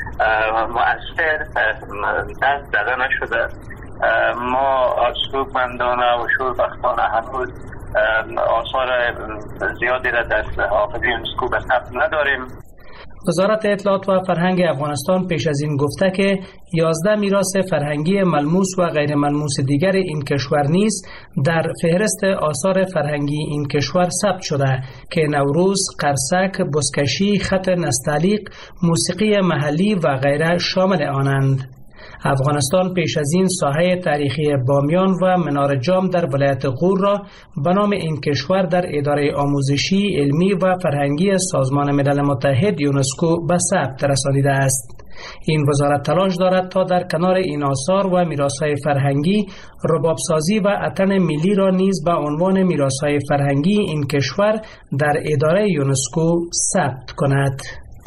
مؤثر دست داده نشده. ما سودمندانه و شوربختانه هنوز آثار زیادی را در حافظه یونسکو به ثبت نداریم. وزارت اطلاعات و فرهنگ افغانستان پیش از این گفته که یازده میراث فرهنگی ملموس و غیر ملموس دیگر این کشور نیز در فهرست آثار فرهنگی این کشور ثبت شده که نوروز، قرصک، بزکشی، خط نستعلیق، موسیقی محلی و غیره شامل آنند. افغانستان پیش از این ساحه تاریخی بامیان و منار جام در ولایت غور را به نام این کشور در اداره آموزشی، علمی و فرهنگی سازمان ملل متحد یونسکو به ثبت رسانیده است. این وزارت تلاش دارد تا در کنار این آثار و میراث‌های فرهنگی، ربابسازی و اتن ملی را نیز به عنوان میراث‌های فرهنگی این کشور در اداره یونسکو ثبت کند.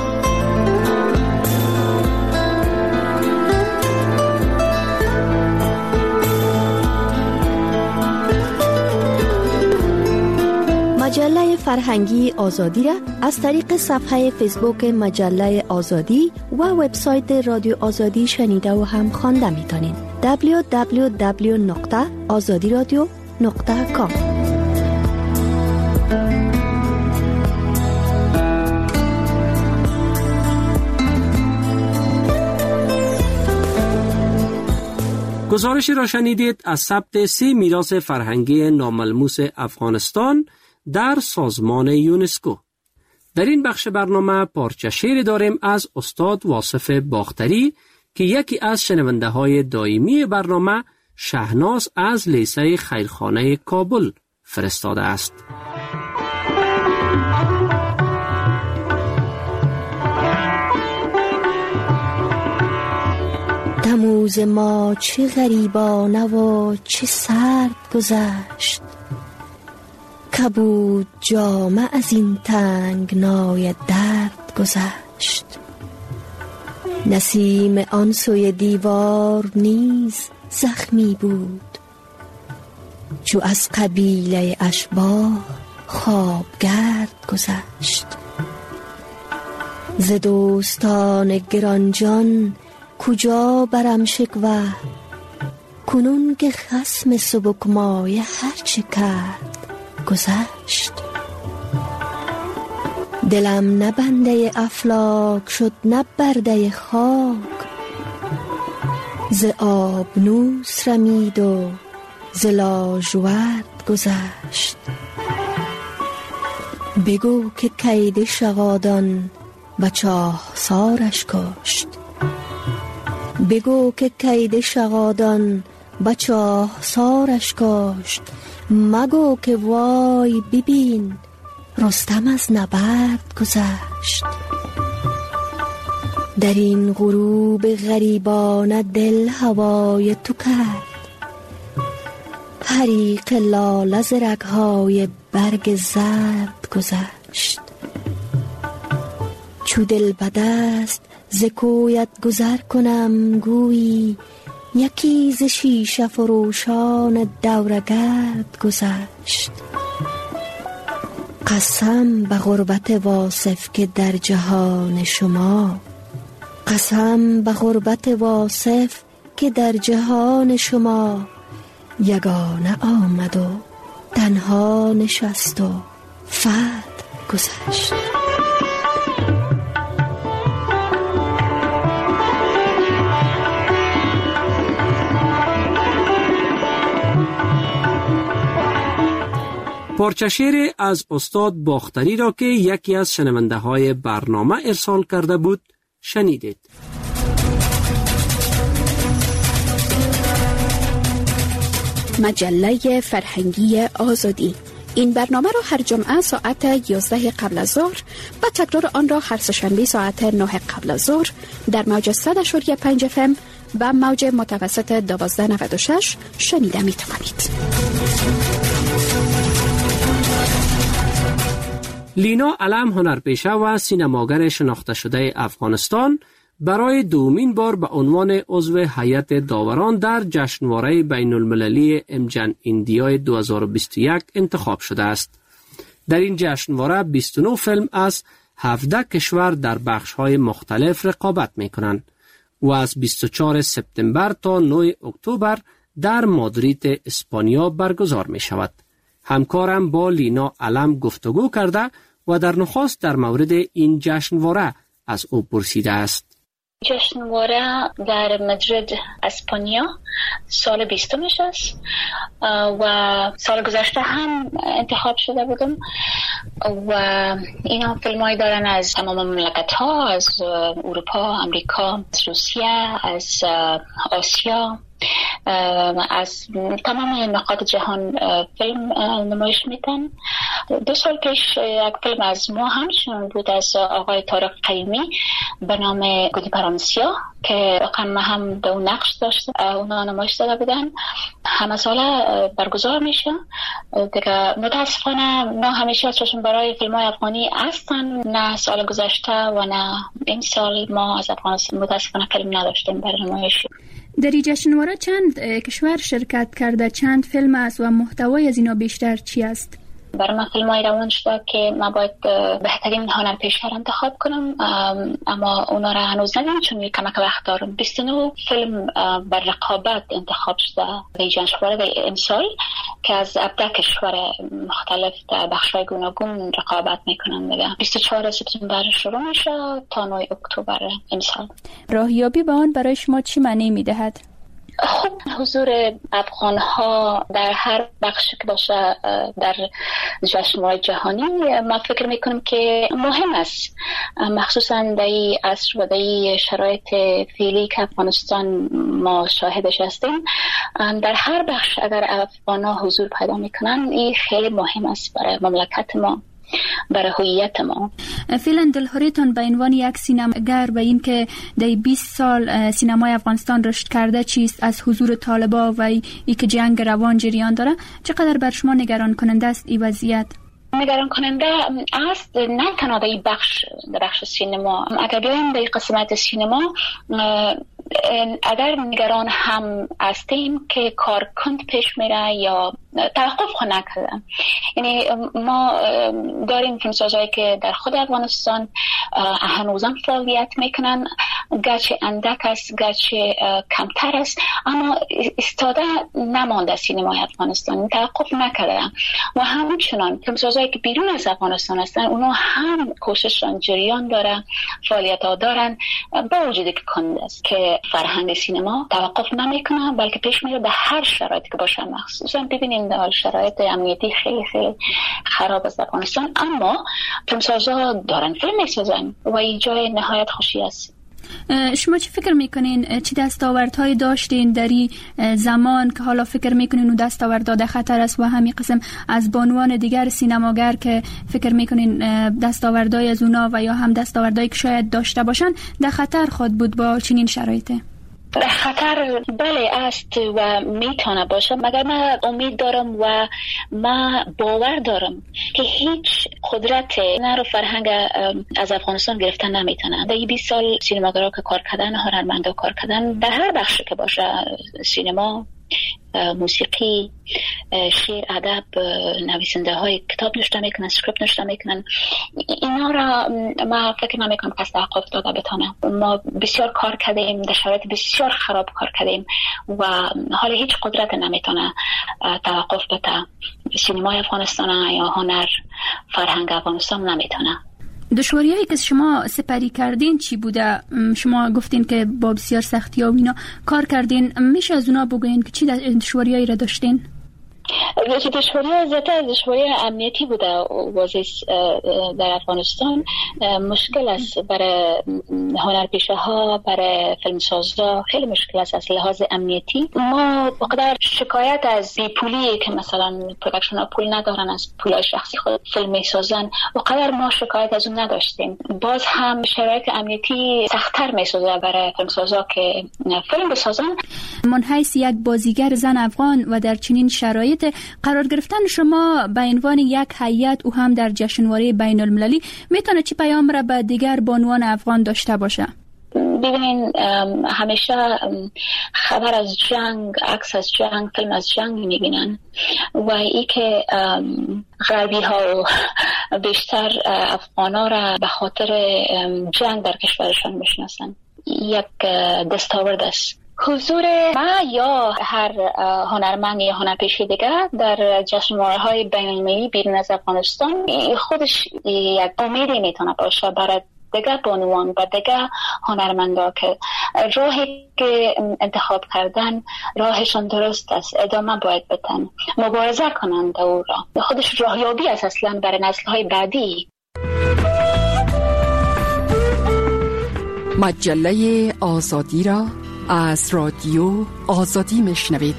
مجله فرهنگی آزادی را از طریق صفحه فیسبوک مجله آزادی و وبسایت رادیو آزادی شنیده و هم خوانده میتونید. دبلیو دبلیو دبلیو نقطه آزادی رادیو نقطه کام. گزارشی را شنیدید از ثبت سی میراث فرهنگی ناملموس افغانستان در سازمان یونسکو. در این بخش برنامه پارچه شعری داریم از استاد واصف باختری که یکی از شنونده های دائمی برنامه شهناز از لیسه خیرخانه کابل فرستاده است. تموز ما چه غریبانه و چه سرد گذشت، کبود جامه از این تنگنای درد گذشت. نسیم آن سوی دیوار نیز زخمی بود، چو از قبیله اشباح خوابگرد گذشت. ز دوستان گرانجان کجا برم شکوه، کنون که خصم سبکمایه هرچه کرد گذشت. دلم نه بنده افلاک شد نه برده خاک، ز آبنوس رمید و ز لاژورد گذشت. بگو که کید شغادان و چاهسارش کشت، بگو که کید شغادان و چاهسارش کشت. مگو که وای ببین رستم از نبرد گذشت. در این غروب غریبانه دل هوای تو کرد، حریق لاله ز رگ‌های برگ زرد گذشت. چو دل به دست ز کویت گذر کنم گویی، یکی ز شیشه فروشان دورگرد گذشت. قسم به غربت واصف که در جهان شما، قسم به غربت واصف که در جهان شما، یگانه آمد و تنها نشست و فرد گذشت. پارچه شعر از استاد باختری را که یکی از شنونده های برنامه ارسال کرده بود شنیدید. مجله فرهنگی آزادی. این برنامه را هر جمعه ساعت یازده قبل از ظهر و تکرار آن را هر سه‌شنبه ساعت نه قبل از ظهر در موج صد و پنج اف ام و موج متوسط دوازده نود و شش شنیده می توانید. لینا علم هنرپیشه و سینماگر شناخته شده افغانستان برای دومین بار به عنوان عضو هیئت داوران در جشنواره بین المللی امجن ایندیای دو هزار و بیست و یک انتخاب شده است. در این جشنواره بیست و نه فیلم از هفده کشور در بخش‌های مختلف رقابت می‌کنند و از بیست و چهارم سپتامبر تا نهم اکتبر در مادرید اسپانیا برگزار می‌شود. همکارم با لینا علم گفتگو کرده و در نخست در مورد این جشنواره از او پرسیده است. جشنواره در مادرید اسپانیا سال بیستمش است و سال گذشته هم انتخاب شده بودم و اینا فیلمایی دارن از تمام مملکت ها، از اروپا، امریکا، از روسیه، از آسیا، از تمام نقاط جهان فیلم نمایش میدن. دو سال پیش یک فیلم از ما همچنان بود از آقای طارق قیمی به نام گودی پرامسیا که رقم هم دو نقش داشت، اونا نمایش داده بودن. همه ساله برگزار میشه دیگه. متاسفانه نه همیشه چشم برای فیلم های افغانی هستن، نه سال گذشته و نه این سال ما از افغانستان متاسفانه فیلم نداشتیم برای نمایش. در این جشنواره چند کشور شرکت کرده؟ چند فیلم است و محتوای از اینا بیشتر چی است؟ برای من فیلم های روان شده که من باید بهترین هنرپیشه را انتخاب کنم، اما اونا را هنوز ندارم چون یک کمک وقت دارم. بیست و نه فیلم بر رقابت انتخاب شده در جشنواره امسال که از هفده کشور مختلف در بخش‌های گوناگون رقابت میکنن دیگه. بیست و چهارم سپتامبر شروع میشه تا نهم اکتبر امسال. راهیابی به آن برای شما چی معنی میدهد؟ خب حضور افغان ها در هر بخشی که باشه در جشنواره جهانی ما فکر میکنم که مهم است، مخصوصا در این عصر و در این شرایط فعلی که افغانستان ما شاهدش هستیم. در هر بخش اگر افغان ها حضور پیدا میکنن این خیلی مهم است برای مملکت ما، برای هویت ما. فعلا دلخوریتان به عنوان یک سینماگر به این که در بیست سال سینمای افغانستان رشد کرده چیست؟ از حضور طالبا و ای که جنگ روان جریان داره چقدر بر شما نگران کننده است این وضعیت؟ نگران کننده است نه تنها در بخش در بخش سینما. اگر بیایم در قسمت سینما اگر نگران هم هستیم که کارکند پیش میره یا توقف خود نکردن. یعنی ما داریم فیلمسازهایی که در خود افغانستان هنوزم فعالیت میکنن، گرچه اندک است، گرچه کمتر است، اما استاده نمانده سینمای افغانستان، توقف نکردن. و همچنان فیلمسازهایی که بیرون از افغانستان هستن اونا هم کوشششان جریان داره، فعالیت ها دارن، با وجودی که کند است که فرهنگ سینما توقف نمیکنه بلکه پیش میره به هر شرایطی که باشه. مخصوصا ببینید در شرایط امنیتی خیلی خیلی خراب است افغانستان، اما فیلمسازها دارن فیلم میسازن و این جای نهایت خوشی است. شما چی فکر میکنین؟ چی دستاوردهایی داشتین در این زمان که حالا فکر میکنین اون دستاورد در خطر است و همین قسم از بانوان دیگر سینماگر که فکر میکنین دستاوردهای از اونا و یا هم دستاوردهایی که شاید داشته باشن در خطر خود بود با چنین شرایطه؟ خطر بله است و میتونه باشه، مگر من امید دارم و من باور دارم که هیچ قدرت نه رو فرهنگ از افغانستان گرفتن نمیتونه. در بیست سال سینماگرها که کار کردن، هنرمندا کار کردن در هر بخشی که باشه، سینما، موسیقی، شعر، ادب، نویسنده های کتاب نوشته میکنن، اسکریپت نوشته میکنن، اینا را ما فکر نمیکنم کس توقف داده بتونه. ما بسیار کار کردیم، در شرایط بسیار خراب کار کردیم و حالا هیچ قدرت نمیتونه توقف بده. سینمای افغانستان یا هنر، فرهنگ افغانستان نمیتونه. دشواری‌هایی که شما سپری کردین چی بوده؟ شما گفتین که با بسیار سختی‌ها و اینا کار کردین، میشه از اونا بگوین که چی دشواری‌هایی را داشتین؟ دشواری زیادتر دشواری امنیتی بوده. وضع در افغانستان مشکل است برای هنرپیشه ها، برای فیلمسازا خیلی مشکل است از لحاظ امنیتی. ما بقدر شکایت از بیپولی که مثلا پروداکشن ها پول ندارن، از پولای شخصی خود فیلم میسازن، بقدر ما شکایت از اون نداشتیم. باز هم شرایط امنیتی سخت‌تر میسازه برای فیلمسازا که فیلم بسازن. من حیث یک بازیگر زن افغان و در چنین شرایط قرار گرفتن شما به عنوان یک هیئت او هم در جشنواره بین المللی میتونه چی پیام را به دیگر بانوان افغان داشته باشه؟ ببینین همیشه خبر از جنگ، عکس از جنگ، فیلم از جنگ میبینن و ای که غربی ها بیشتر افغان ها را به خاطر جنگ در کشورشان میشناسن. یک دستاورد است. حضور ما یا هر هنرمند یا هنرپیشه دیگر در جشنواره‌های بین‌المللی بیرون از افغانستان خودش یک امیدی میتونه باشه برای دیگر بانوان و دیگر هنرمندا که راهی که انتخاب کردن راهشان درست است، ادامه باید بدن، مبارزه کنند او را. خودش راهیابی است اصلا برای نسل‌های بعدی. مجله آزادی را از رادیو آزادی میشنوید.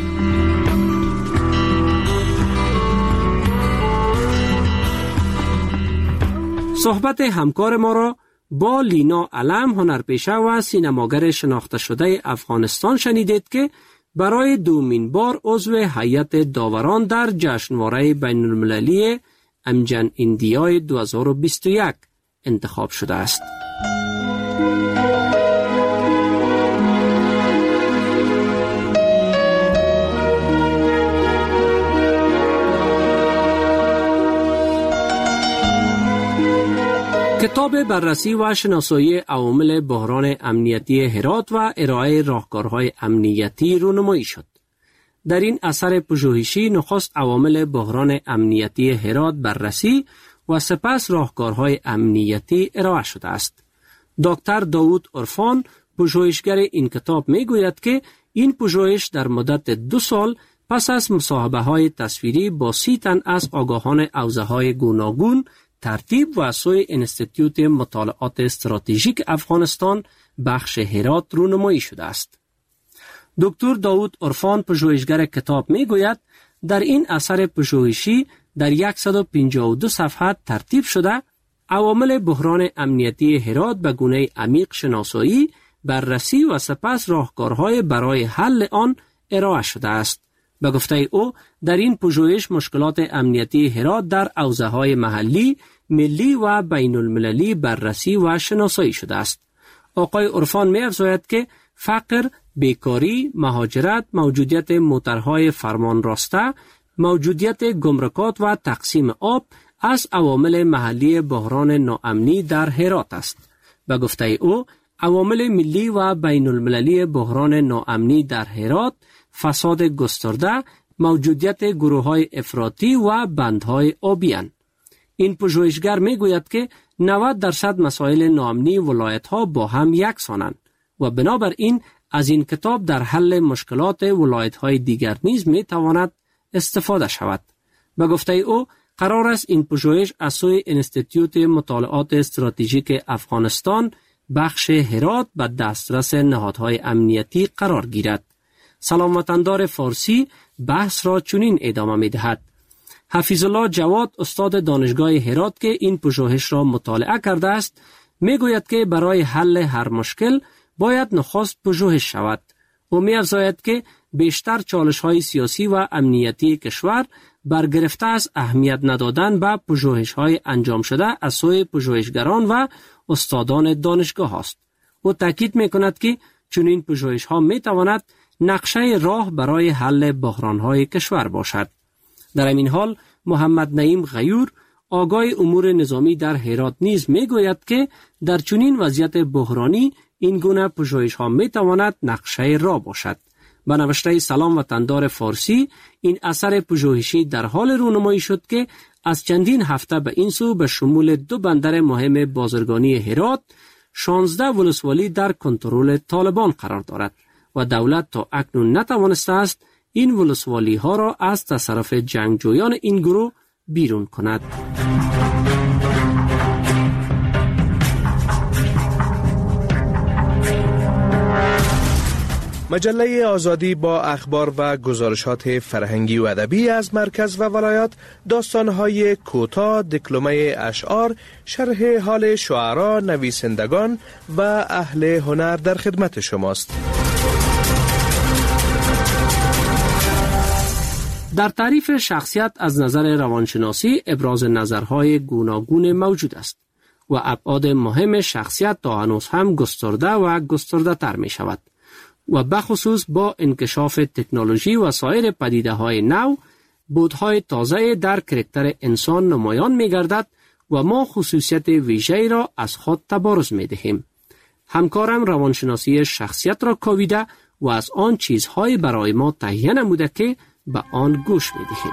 صحبت همکار ما را با لینا علم، هنرپیشه و سینماگر شناخته شده افغانستان شنیدید که برای دومین بار عضو هیئت داوران در جشنواره بین المللی امجن ایندیای دو هزار و بیست و یک انتخاب شده است. کتاب بررسی و شناسایی عوامل بحران امنیتی هرات و ارائه راهکارهای امنیتی رونمایی شد. در این اثر پژوهشی نخست عوامل بحران امنیتی هرات بررسی و سپس راهکارهای امنیتی ارائه شده است. دکتر داوود عرفان، پژوهشگر این کتاب، می گوید که این پژوهش در مدت دو سال پس از مصاحبه های تصویری با سی تن از آگاهان حوزه های گوناگون ترتیب و سوی انستیتیوت مطالعات استراتژیک افغانستان بخش هرات رونمایی شده است. دکتر داوود عرفان، پژوهشگر کتاب، می گوید در این اثر پژوهشی در صد و پنجاه و دو صفحه ترتیب شده عوامل بحران امنیتی هرات به گونه عمیق شناسایی، بررسی و سپس راهکارهای برای حل آن ارائه شده است. به گفته او در این پژوهش مشکلات امنیتی هرات در حوزه‌های محلی، ملی و بین المللی بررسی و شناسایی شده است. آقای عرفان می افزاید که فقر، بیکاری، مهاجرت، موجودیت موترهای فرمان راسته، موجودیت گمرکات و تقسیم آب از عوامل محلی بحران ناامنی در هرات است. به گفته او عوامل ملی و بین المللی بحران ناامنی در هرات فساد گسترده، موجودیت گروه‌های افراطی و بندهای آبیان. این پژوهشگر میگوید که نود درصد مسائل ناامنی ولایت‌ها با هم یکسانند و بنابراین از این کتاب در حل مشکلات ولایت‌های دیگر نیز میتواند استفاده شود. به گفته او قرار است این پژوهش از سوی انستیتیوت مطالعات استراتژیک افغانستان بخش هرات به دسترس نهادهای امنیتی قرار گیرد. سلام وطندار فارسی بحث را چنین ادامه می دهد. حفیظ الله جواد، استاد دانشگاه هرات که این پژوهش را مطالعه کرده است، می گوید که برای حل هر مشکل باید نخست پژوهش شود. او می افزاید که بیشتر چالش های سیاسی و امنیتی کشور برگرفته از اهمیت ندادن به پژوهش های انجام شده از سوی پژوهشگران و استادان دانشگاه است. او تاکید می کند که چنین پژوهش ها می تواند نقشه راه برای حل بحران های کشور باشد. در این حال محمد نعیم غیور آگاه امور نظامی در هرات نیز می گوید که در چنین وضعیت بحرانی این گونه پژوهش ها می تواند نقشه راه باشد. به نوشته سلام وطندار فارسی، این اثر پژوهشی در حال رونمایی شد که از چندین هفته به این سو به شمول دو بندر مهم بازرگانی هرات، شانزده ولسوالی در کنترل طالبان قرار دارد و دولت تا اکنون نتوانسته است این ولسوالی ها را از تصرف جنگجویان این گروه بیرون کند. مجله آزادی با اخبار و گزارشات فرهنگی و ادبی از مرکز و ولایات، داستان‌های کوتاه، دکلمه اشعار، شرح حال شعرا، نویسندگان و اهل هنر در خدمت شماست. در تعریف شخصیت از نظر روانشناسی ابراز نظرهای گوناگون موجود است و ابعاد مهم شخصیت تا هنوز هم گسترده و گسترده تر می شود و بخصوص با انکشاف تکنولوژی و سایر پدیده های نو، بودهای تازه در کرکتر انسان نمایان می گردد و ما خصوصیت ویژه‌ای را از خود تبارز می دهیم. همکارم روانشناسی شخصیت را کاویده و از آن چیزهای برای ما تهیه نموده که به آن گوش می دهیم.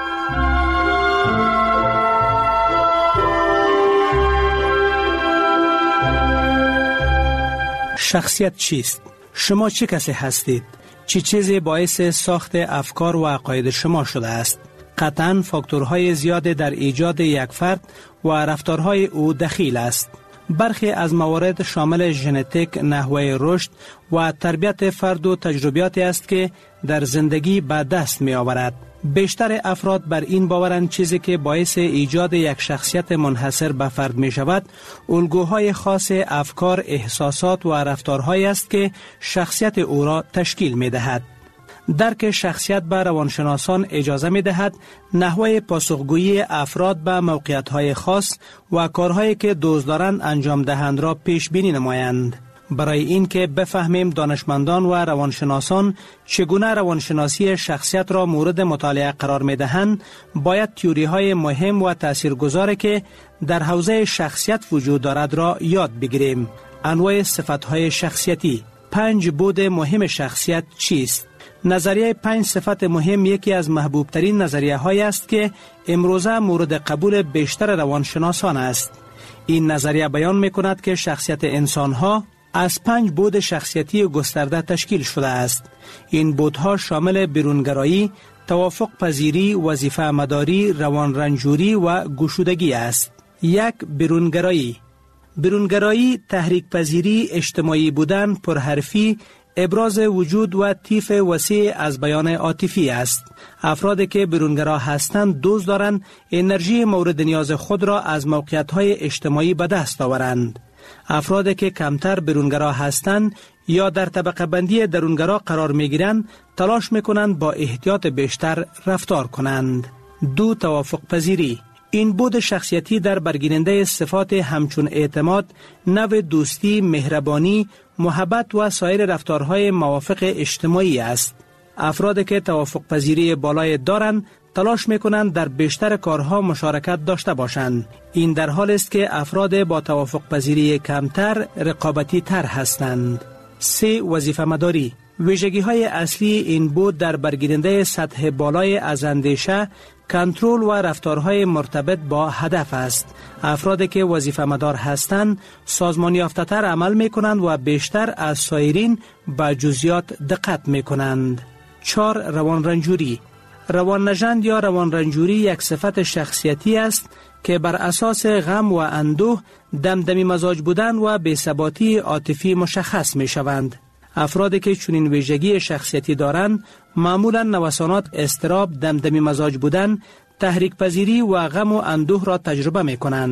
شخصیت چیست؟ شما چه کسی هستید؟ چه چیزی باعث ساخت افکار و عقاید شما شده است؟ قطعاً فاکتورهای زیاد در ایجاد یک فرد و رفتارهای او دخیل است. برخی از موارد شامل ژنتیک، نحوه رشد و تربیت فرد و تجربیاتی است که در زندگی به دست می آورد. بیشتر افراد بر این باورند چیزی که باعث ایجاد یک شخصیت منحصر به فرد می شود، الگوهای خاص افکار، احساسات و رفتارهایی است که شخصیت او را تشکیل می دهد. درک شخصیت به روانشناسان اجازه می دهد نحوه پاسخگویی افراد به موقعیت‌های خاص و کارهایی که دوست دارند انجام دهند را پیش بینی نمایند. برای این که بفهمیم دانشمندان و روانشناسان چگونه روانشناسی شخصیت را مورد مطالعه قرار می دهند، باید تئوری های مهم و تاثیرگذاری که در حوزه شخصیت وجود دارد را یاد بگیریم. انواع صفت‌های شخصیتی. پنج بود مهم شخصیت چیست؟ نظریه پنج صفت مهم یکی از محبوب ترین نظریه های است که امروزه مورد قبول بیشتر روانشناسان است. این نظریه بیان می کند که شخصیت انسان ها از پنج بود شخصیتی گسترده تشکیل شده است. این بودها شامل بیرونگرایی، توافق پذیری، وظیفه مداری، روان رنجوری و گشودگی است. یک، بیرونگرایی. بیرونگرایی تحریک پذیری، اجتماعی بودن، پرحرفی، ابراز وجود و طیف وسیع از بیان عاطفی است. افرادی که بیرونگرا هستند دوست دارند انرژی مورد نیاز خود را از موقعیت‌های اجتماعی به دست آورند. افرادی که کمتر بیرونگرا هستند یا در طبقه بندی درونگرا قرار می‌گیرند تلاش می‌کنند با احتیاط بیشتر رفتار کنند. دو، توافق پذیری. این بود شخصیتی در برگیرنده صفات همچون اعتماد، نوع دوستی، مهربانی، محبت و سایر رفتارهای موافق اجتماعی است. افرادی که توافق پذیری بالای دارند تلاش میکنند در بیشتر کارها مشارکت داشته باشند. این در حال است که افراد با توافق پذیری کمتر رقابتی تر هستند. سه، وظیفه مداری. ویژگی های اصلی این بود در برگیرنده سطح بالای از اندیشه، کنترل و رفتارهای مرتبط با هدف است. افرادی که وظیفه مدار هستند سازمان یافته تر عمل می کنند و بیشتر از سایرین به جزئیات دقت می کنند. چهار، روان رنجوری. روان نژند یا روان رنجوری یک صفت شخصیتی است که بر اساس غم و اندوه، دمدمی مزاج بودن و بی‌ثباتی عاطفی مشخص می شوند. افرادی که چنین ویژگی شخصیتی دارند معمولا نوسانات اضطراب، دمدمی مزاج بودن، تحریک پذیری و غم و اندوه را تجربه می کنند.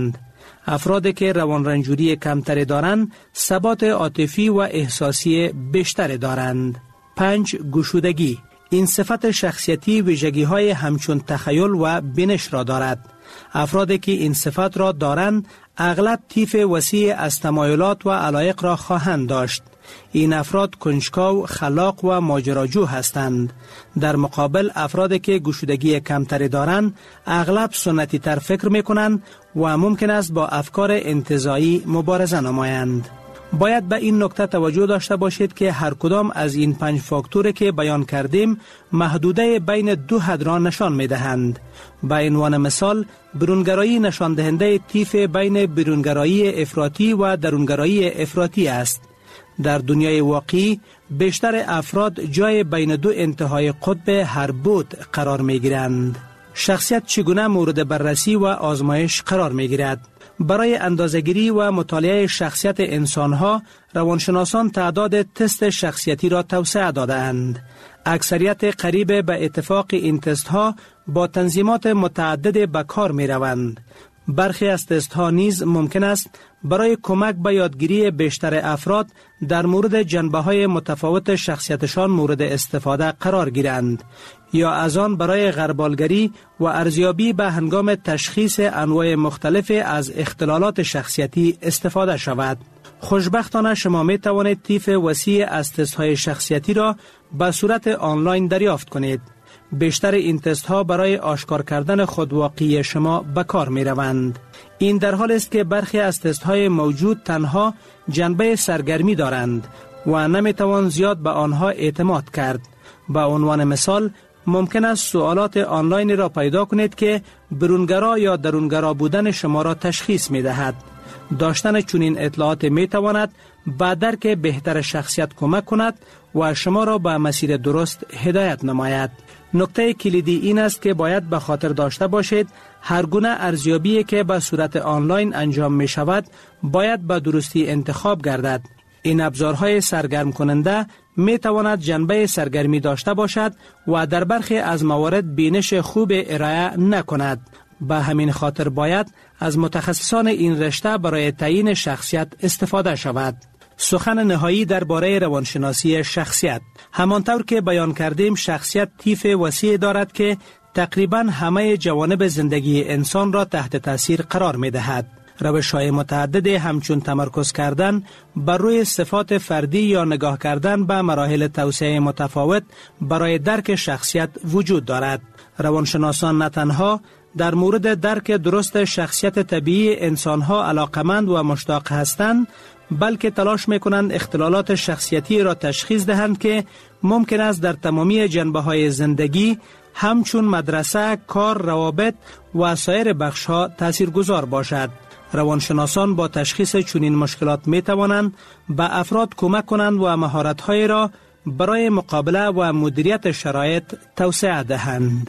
افرادی که روان رنجوری کمتری دارند ثبات عاطفی و احساسی بیشتری دارند. پنج. گشودگی. این صفت شخصیتی ویژگی‌های همچون تخیل و بینش را دارد. افرادی که این صفت را دارند اغلب طیف وسیع از تمایلات و علایق را خواهند داشت. این افراد کنجکاو، خلاق و ماجراجو هستند. در مقابل افرادی که گشودگی کمتری دارند اغلب سنتی تر فکر می کنند و ممکن است با افکار انتزاعی مبارزه نمایند. باید به این نکته توجه داشته باشید که هر کدام از این پنج فاکتوری که بیان کردیم محدوده بین دو حد را نشان می دهند. به عنوان مثال، برونگرایی نشان دهنده طیف بین برونگرایی افراطی و درونگرایی افراطی است. در دنیای واقعی بیشتر افراد جای بین دو انتهای قطب هر بود قرار می گیرند. شخصیت چگونه مورد بررسی و آزمایش قرار می گیرد؟ برای اندازه‌گیری و مطالعه شخصیت انسان‌ها، روانشناسان تعداد تست شخصیتی را توسعه داده‌اند. اکثریت قریب به اتفاق این تست‌ها با تنظیمات متعدد به کار می‌روند. برخی از تست‌ها نیز ممکن است برای کمک به یادگیری بیشتر افراد در مورد جنبه‌های متفاوت شخصیتشان مورد استفاده قرار گیرند یا از آن برای غربالگری و ارزیابی به هنگام تشخیص انواع مختلف از اختلالات شخصیتی استفاده شود. خوشبختانه شما می توانید طیف وسیع از تست‌های شخصیتی را به صورت آنلاین دریافت کنید. بیشتر این تست ها برای آشکار کردن خودواقعی شما به کار می روند. این در حال است که برخی از تست های موجود تنها جنبه سرگرمی دارند و نمی توان زیاد به آنها اعتماد کرد. به عنوان مثال، ممکن است سوالات آنلاین را پیدا کنید که برونگرا یا درونگرا بودن شما را تشخیص می دهد. داشتن چنین اطلاعات می تواند به درک بهتر شخصیت کمک کند و شما را به مسیر درست هدایت نماید. نکته کلیدی این است که باید به خاطر داشته باشید هر گونه ارزیابی که به صورت آنلاین انجام می شود باید به درستی انتخاب گردد. این ابزارهای سرگرم کننده می تواند جنبه سرگرمی داشته باشد و در برخی از موارد بینش خوب ارائه نکند. به همین خاطر باید از متخصصان این رشته برای تعیین شخصیت استفاده شود. سخن نهایی درباره روانشناسی شخصیت. همانطور که بیان کردیم، شخصیت طیف وسیع دارد که تقریباً همه جوانب زندگی انسان را تحت تاثیر قرار می دهد. روش‌های متعدد همچون تمرکز کردن بر روی صفات فردی یا نگاه کردن به مراحل توسعه متفاوت برای درک شخصیت وجود دارد. روانشناسان نه تنها در مورد درک درست شخصیت طبیعی انسانها علاقمند و مشتاق هستند، بلکه تلاش میکنند اختلالات شخصیتی را تشخیص دهند که ممکن است در تمامی جنبه‌های زندگی همچون مدرسه، کار، روابط و سایر بخش‌ها تاثیرگذار باشد. روانشناسان با تشخیص چنین مشکلات می توانند به افراد کمک کنند و مهارت‌های را برای مقابله و مدیریت شرایط توسعه دهند.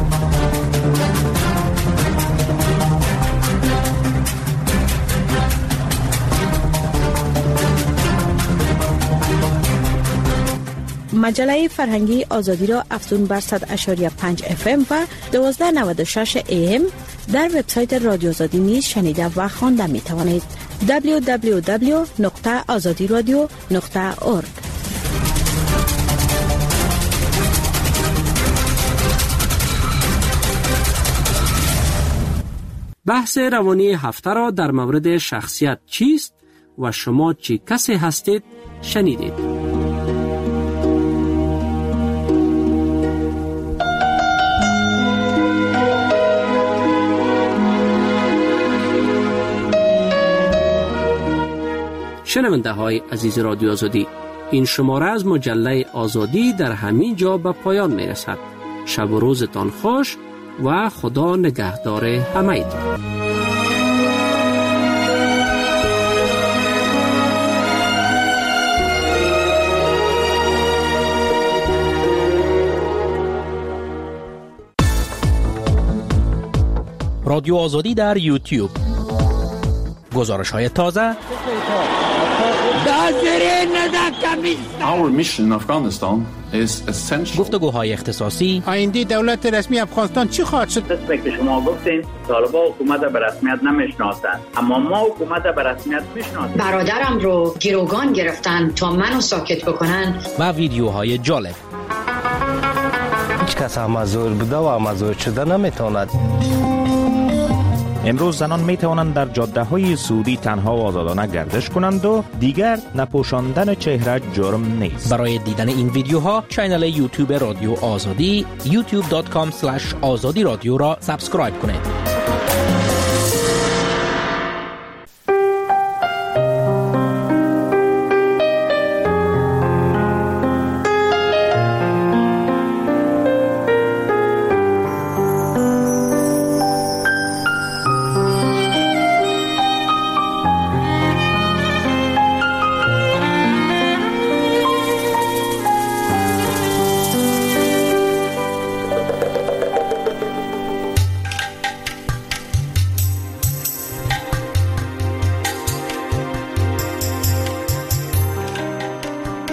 مجله فرهنگی آزادی را افزون بر صد اشاری پنج اف ام و دوازده نود و شش ای ام در وبسایت رادیو آزادی نیز شنیده و خوانده می توانید. دبلیو دبلیو دبلیو نقطه آزادی رادیو نقطه اورگ. بحث روانی هفته را در مورد شخصیت چیست و شما چی کسی هستید شنیدید. شنونده های عزیز رادیو آزادی، این شماره از مجله آزادی در همین جا به پایان می رسد. شب و روزتان خوش و خدا نگهدار همه ایتان. رادیو آزادی در یوتیوب. گزارش های تازه، Our mission in Afghanistan is essential. گفتگوهای اختصاصی. آینده دولت رسمی افغانستان چی خواهد شد؟ قسمی که شما گفتین طالبان حکومت به رسمیت نمیشناسند، اما ما حکومت به رسمیت میشناسیم. برادرم رو گروگان گرفتن تا منو ساکت بکنن. و ویدیوهای جالب. هیچ کس مزور بوده و مزور شده نمیتواند. امروز زنان می توانند در جاده های سعودی تنها و آزادانه گردش کنند و دیگر نپوشاندن چهره جرم نیست. برای دیدن این ویدیوها کانال یوتیوب رادیو آزادی یوتیوب دات کام اسلش آزادی رادیو را سابسکرایب کنید.